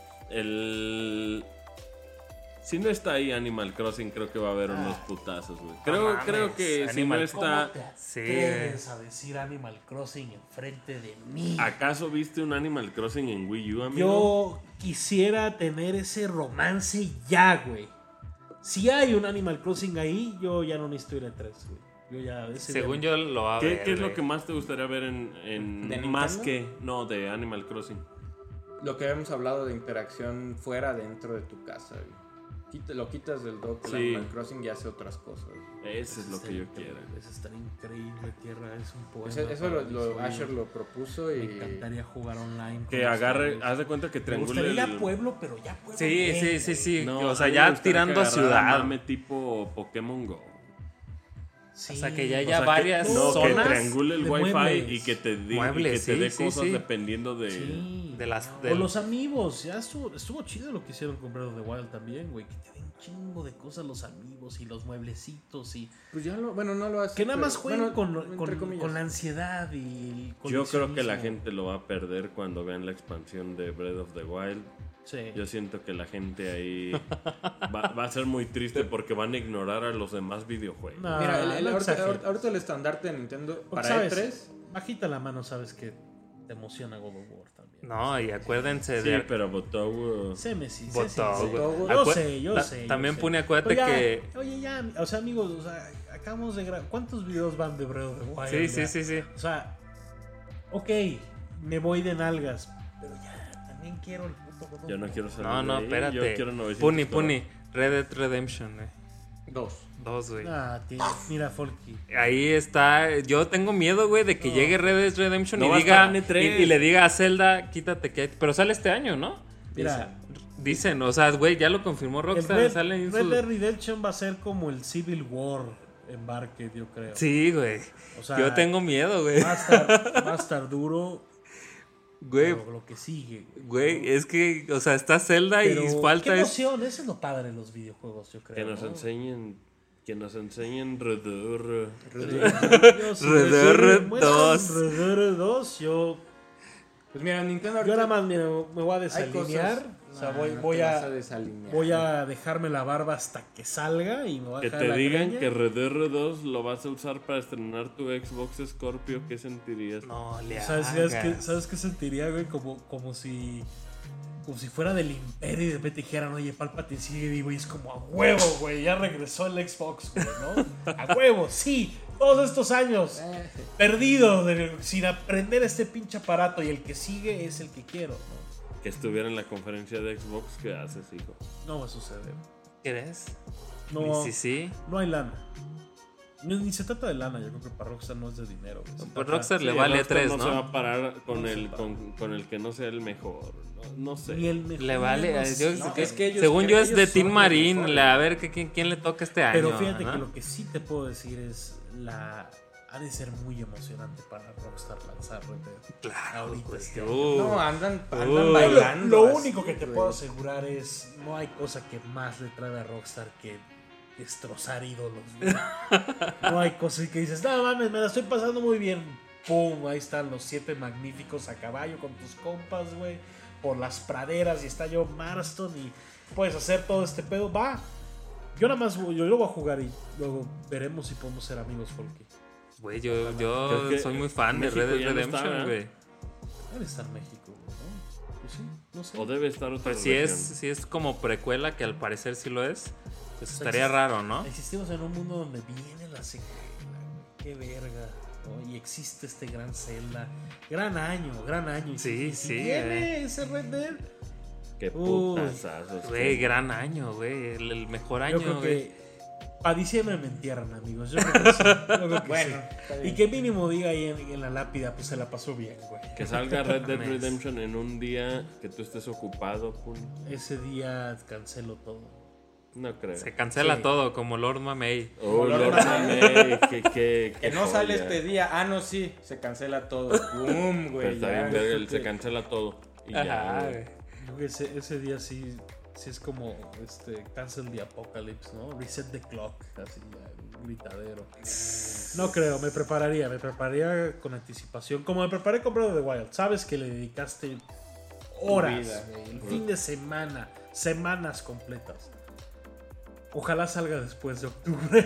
El... Si no está ahí Animal Crossing, creo que va a haber unos putazos, güey. Creo, mames, creo que si no Animal- está... ¿Cómo te Sí, atreves a decir Animal Crossing enfrente de mí? ¿Acaso viste un Animal Crossing en Wii U, amigo? Yo quisiera tener ese romance ya, güey. Si hay un Animal Crossing ahí, yo ya no necesito ir a E tres, güey. Yo ya, ese Según día- yo lo va a ¿Qué, ver, qué es lo güey. que más te gustaría ver en, en ¿De más Nintendo? que no de Animal Crossing? Lo que habíamos hablado de interacción fuera dentro de tu casa, güey. Quita- lo quitas del dock, el Sí. Animal Crossing y hace otras cosas. Eso es lo que yo quiero. Eso estaría increíble, Tierra. Es un poema. Eso, eso para lo, mis lo- oídos. Asher lo propuso Me y... encantaría jugar online. con Que agarre, ustedes. haz de cuenta que Me triangule gustaría ir el... a pueblo, pero ya pueblo. Sí, bien, sí, sí, güey. sí. No, o a sea, mí me ya gustaría tirando que a agarrara ciudad. mame tipo Pokémon Go. Sí. O sea, que ya O haya sea, varias que, no, zonas que triangule el de Wi-Fi muebles. y que te, di- y Muebles, que te sí, dé sí, cosas sí. dependiendo de... Sí. de las O del- los amigos. Ya estuvo, estuvo chido lo que hicieron con Breath of the Wild también, güey. Que te den un chingo de cosas los amigos y los mueblecitos y... Pues ya lo... Bueno, no lo hace. Que nada pero- más jueguen bueno, con, entre con, comillas. con la ansiedad y el Yo creo que la coleccionismo. gente lo va a perder cuando vean la expansión de Breath of the Wild. Sí. Yo siento que la gente ahí va, va a ser muy triste porque van a ignorar a los demás videojuegos. No, Mira, el, el- no ahorita, exageres. ahorita el estandarte de Nintendo Porque, para ¿sabes? E tres. Bajita la mano, sabes que te emociona God of War también. No, y acuérdense Sí, de... pero Botou... Sé, Messi, sé, Botó, sí, sí. güey. Yo Acu- sé, yo ta- sé. yo También, sé. Puni, acuérdate Pero ya, que... Oye, ya, o sea, amigos, o sea, acabamos de grabar. ¿Cuántos videos van de Breath of the Wild? Sí, sí, ya? sí, sí. O sea, ok, me voy de nalgas, pero ya, también quiero el puto God of Yo no War. quiero salir No, no, de ahí. espérate. Yo quiero novecientos Puni, todo. Puni. Red Dead Redemption, güey. Dos. Dos, güey. Ah, tío, mira, Folky. Ahí está. Yo tengo miedo, güey, de que No. llegue Red Dead Redemption No y va a diga estar en E y, tres. y le diga a Zelda, quítate que hay-". Pero sale este año, ¿no? Mira, Dicen, o sea, güey, ya lo confirmó el Rockstar, Red, sale en Red su... Dead Redemption va a ser como el Civil War embarque, yo creo. Sí, güey. O sea, Yo tengo miedo, güey. Va a estar, va a estar duro Güey, pero lo que sigue. güey, es que, o sea, está Zelda Pero, y qué falta es... emoción, eso es lo padre de los videojuegos, yo creo. Que nos ¿no? enseñen... Que nos enseñen Red Dead. Yo, si Red me Dead muestran dos. Red Dead dos, yo, Pues mira, Nintendo yo ahorita nada más mira, me voy a hay desalinear. cosas- O sea, No, voy, no voy, te vas a, desalinear. voy a dejarme la barba hasta que salga y me voy a Que dejar te la digan greña. que Red Dead dos lo vas a usar para estrenar tu Xbox Scorpio. ¿Qué sentirías? No, le ¿Sabes, sabes hagas. qué, ¿Sabes qué sentiría, güey? Como, como si... Como si fuera del Imperio y de repente dijeran, oye, Palpatine sigue vivo y es como a huevo, güey, ya regresó el Xbox, güey, ¿no? A huevo, sí, todos estos años Eh, perdido de- sin aprender este pinche aparato y el que sigue es el que quiero, ¿no? Que estuviera en la conferencia de Xbox. ¿Qué haces, hijo? No va a suceder. ¿Quieres? No, Sí, sí. no hay lana. Ni, ni se trata de lana, yo creo que para Rockstar no es de dinero. güey. Se Pues trata- Rockstar le Sí, vale Rockstar tres, no se va ¿no? a parar con, No se el, para. con, con el que no sea el mejor. No, no sé. Ni el mejor, Le vale. no eh, sé. yo- No, que- es que ellos- según yo es ellos de son Team los Marín. mejores. le- A ver ¿qué- quién, quién le toca este año. Pero fíjate ajá. que lo que sí te puedo decir es la... Ha de ser muy emocionante para Rockstar lanzar Red Dead. Claro, Ahorita güey. este Uh. No, andan, andan Uh. Lo, bailando. lo así, único que te güey. puedo asegurar es no hay cosa que más le trae a Rockstar que destrozar ídolos. güey. No hay cosa que dices, no mames, me la estoy pasando muy bien. Pum, ahí están los siete magníficos a caballo con tus compas, güey. Por las praderas y está yo Marston y puedes hacer todo este pedo. Va. Yo nada más, yo lo voy a jugar y luego veremos si podemos ser amigos, Folky. Güey, yo, yo Creo que soy muy fan de México Red Dead ya no está, Redemption, ¿verdad? güey. Debe estar México, güey, ¿no? Pues sí, no sé. O debe estar otra Pues si es, versión. si es como precuela, que al parecer sí lo es, pues sea, estaría existe- raro, ¿no? Existimos en un mundo donde viene la secuela, güey. Qué verga. ¿no? Y existe este gran Zelda. Gran año, gran año. Y Sí, si- si sí, viene eh. ese Red Dead. Qué Uy. putazazos. Güey, gran año, güey. El, el mejor año, Yo creo güey. que para diciembre me entierran, amigos. Yo creo que sí. Yo creo que Bueno, sí. está bien. Y que mínimo diga ahí en, en la lápida, pues se la pasó bien, güey. Que salga Red Dead Mames. Redemption en un día que tú estés ocupado, pun. Ese día cancelo todo. No creo. Se cancela Sí. todo, como Lord Mamey. Oh, Lord Lord Mamey. Mamey, que, que, Que no sale este día. Ah, no, sí. Se cancela todo. Boom, Pero güey. está ya. bien, verga, se cancela todo. Y ya, Ajá, güey. güey. Yo creo que ese, ese día sí, sí es como este Cancel the Apocalypse, ¿no? Reset the clock, así, ya, un gritadero. No creo, me prepararía, me prepararía con anticipación. Como me preparé con Breath of the Wild, sabes que le dedicaste horas, vida. güey, el fin de semana, semanas completas. Ojalá salga después de octubre.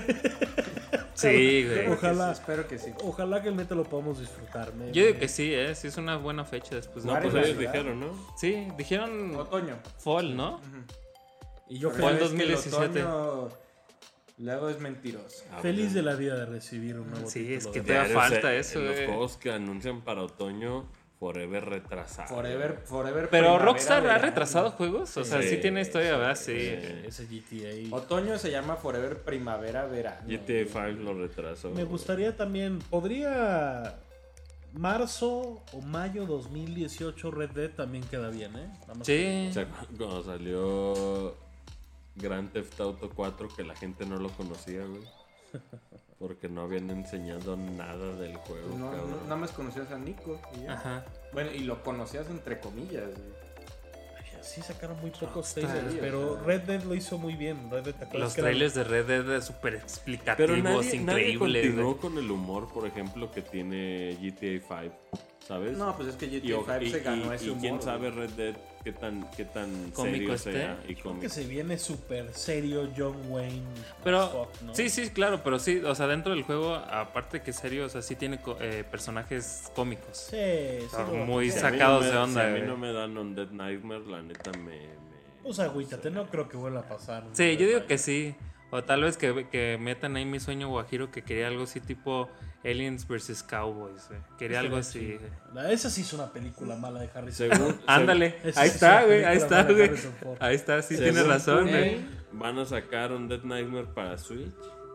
Sí, güey. Ojalá. Espero que sí. Ojalá que el neta lo podamos disfrutar. me- Yo digo me- que sí, ¿eh? Sí es una buena fecha después de No, Mario pues en la ellos ciudad. dijeron, ¿no? Sí, dijeron Otoño. fall, ¿no? Y yo Fue feliz, el Pero es que dos mil diecisiete. El otoño luego es mentiroso. Ah, feliz bueno. de la vida de recibir un nuevo Sí, título es que de te da Pero falta ese- eso, Los güey. juegos que anuncian para otoño, forever retrasado. Forever, forever. Pero primavera, Rockstar ha verano. retrasado juegos. O sea, sí, Sí, tiene historia, ¿verdad? sí, Sí. sí. ese G T A. Otoño se llama Forever Primavera Verano. G T A cinco lo retrasó. Me gustaría también, podría marzo o mayo dos mil dieciocho Red Dead también queda bien, ¿eh? Nada más Sí. O sea, cu- cuando salió Grand Theft Auto cuatro, que la gente no lo conocía, güey. Porque no habían enseñado nada del juego, No, no, cabrón. nada más conocías a Nico. Y ya. Ajá. Bueno, y lo conocías entre comillas. güey. Ay, sí sacaron muy pocos Rockstar, trailers, pero Red Dead lo hizo muy bien. Red Dead, ¿te acuerdas Los que eran- trailers de Red Dead súper Pero explicativos, nadie, nadie increíbles. continuó güey. con el humor, por ejemplo, que tiene G T A cinco. ¿sabes? No, pues es que y, G T A cinco y- se ganó y- ese y humor. quién güey. sabe Red Dead qué tan, qué tan Cómico serio sea esté. y Creo que cómico. se viene súper serio John Wayne. Pero, as fuck, ¿no? sí, sí, claro, pero sí, o sea, dentro del juego, aparte que serio, o sea, sí tiene co- eh, personajes cómicos. Sí, sí. sea, lo- muy Si sí. a mí sacados no me- de onda, Si a mí güey. no me dan Undead Nightmare, la neta me... me Pues agüítate, no creo que vuelva a pasar. un Sí, yo digo detalle. que sí. O tal vez que, que metan ahí mi sueño guajiro que quería algo así tipo Aliens versus Cowboys, güey. Quería algo así. La- Esa sí es una película mala de Harrison. Según, Ándale, Esa ahí sí es está, una güey, ahí película está, mala de güey. Harrison Ford. Ahí está, sí Según tienes razón, tú, güey. van a sacar Undead Nightmare para Switch.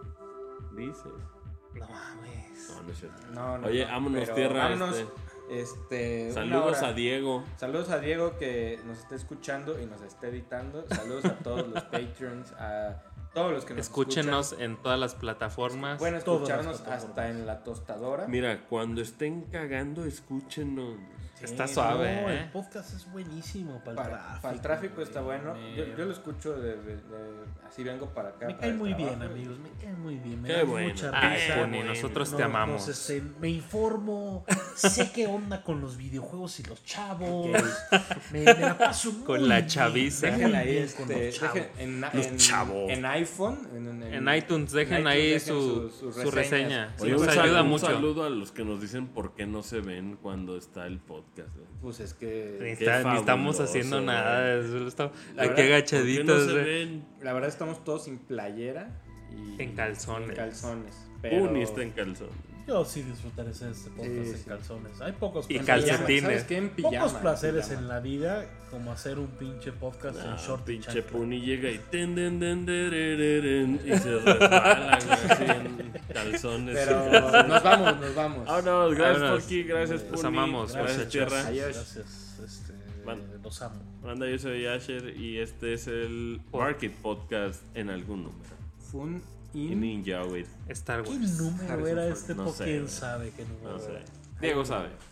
Dice. No mames. No, no es cierto. No, no, Oye, no, vámonos, pero tierra, vámonos, este. este, una Saludos hora. a Diego. Saludos a Diego que nos está escuchando y nos está editando. Saludos a todos los Patreons, a todos los que nos Escúchenos escuchan. en todas las plataformas. Pueden Todas las escucharnos plataformas. hasta en la tostadora. Mira, cuando estén cagando, escúchenos. Está Sí, suave, no, ¿eh? El podcast es buenísimo para el Para, tráfico. para el tráfico güey. está bueno. Me- Yo, yo lo escucho de, de- de- así vengo para acá. Me para cae el muy bien, trabajo. amigos. Me cae muy bien. Me Qué da bueno. mucha Ay, risa. Puni, nosotros te No, amamos. nos, este, me informo, sé qué onda con los videojuegos y los chavos. Me, me la paso muy Con la bien, chaviza. muy Dejen ahí bien este, con los chavos. dejen en, Los en- chavos. en iPhone, en, En iTunes dejen ahí dejen su, sus- sus su reseña. reseñas. Sí, Oye, nos un, sal- ayuda un mucho. saludo a los que nos dicen por qué no se ven cuando está el podcast. ¿eh? Pues es que Ni, Qué está- ni estamos fabuloso, haciendo güey. nada. solo estamos La aquí verdad, agachaditos. ¿Por qué no se güey. ven? la verdad estamos todos sin playera y En calzones. en calzones. Pero Puni está en calzón. Yo sí disfrutaré de este podcast Sí, en sí. calzones. Hay pocos Y en placeres- pijama, calcetines. ¿sabes qué? En pijama, Pocos en placeres pijama. en la vida como hacer un pinche podcast en Ah, short y pinche chancla. Puni llega y ten, den, den, derereren, y se resbala, güey, así en calzones. Pero nos vamos, nos vamos. Vámonos, gracias Vámonos. Porky, gracias Los Puni, amamos, gracias Gracias, Tierra. chavos. Adiós. Gracias. Este, Van- los amo. Anda, yo soy Asher y este es el Pod- Market Podcast en algún número. Fun Y in Ninja, güey, Star ¿Qué Wars. número Harrison era Ford, este? no po- sé, ¿Quién güey. sabe qué número no sé. era? Diego sabe.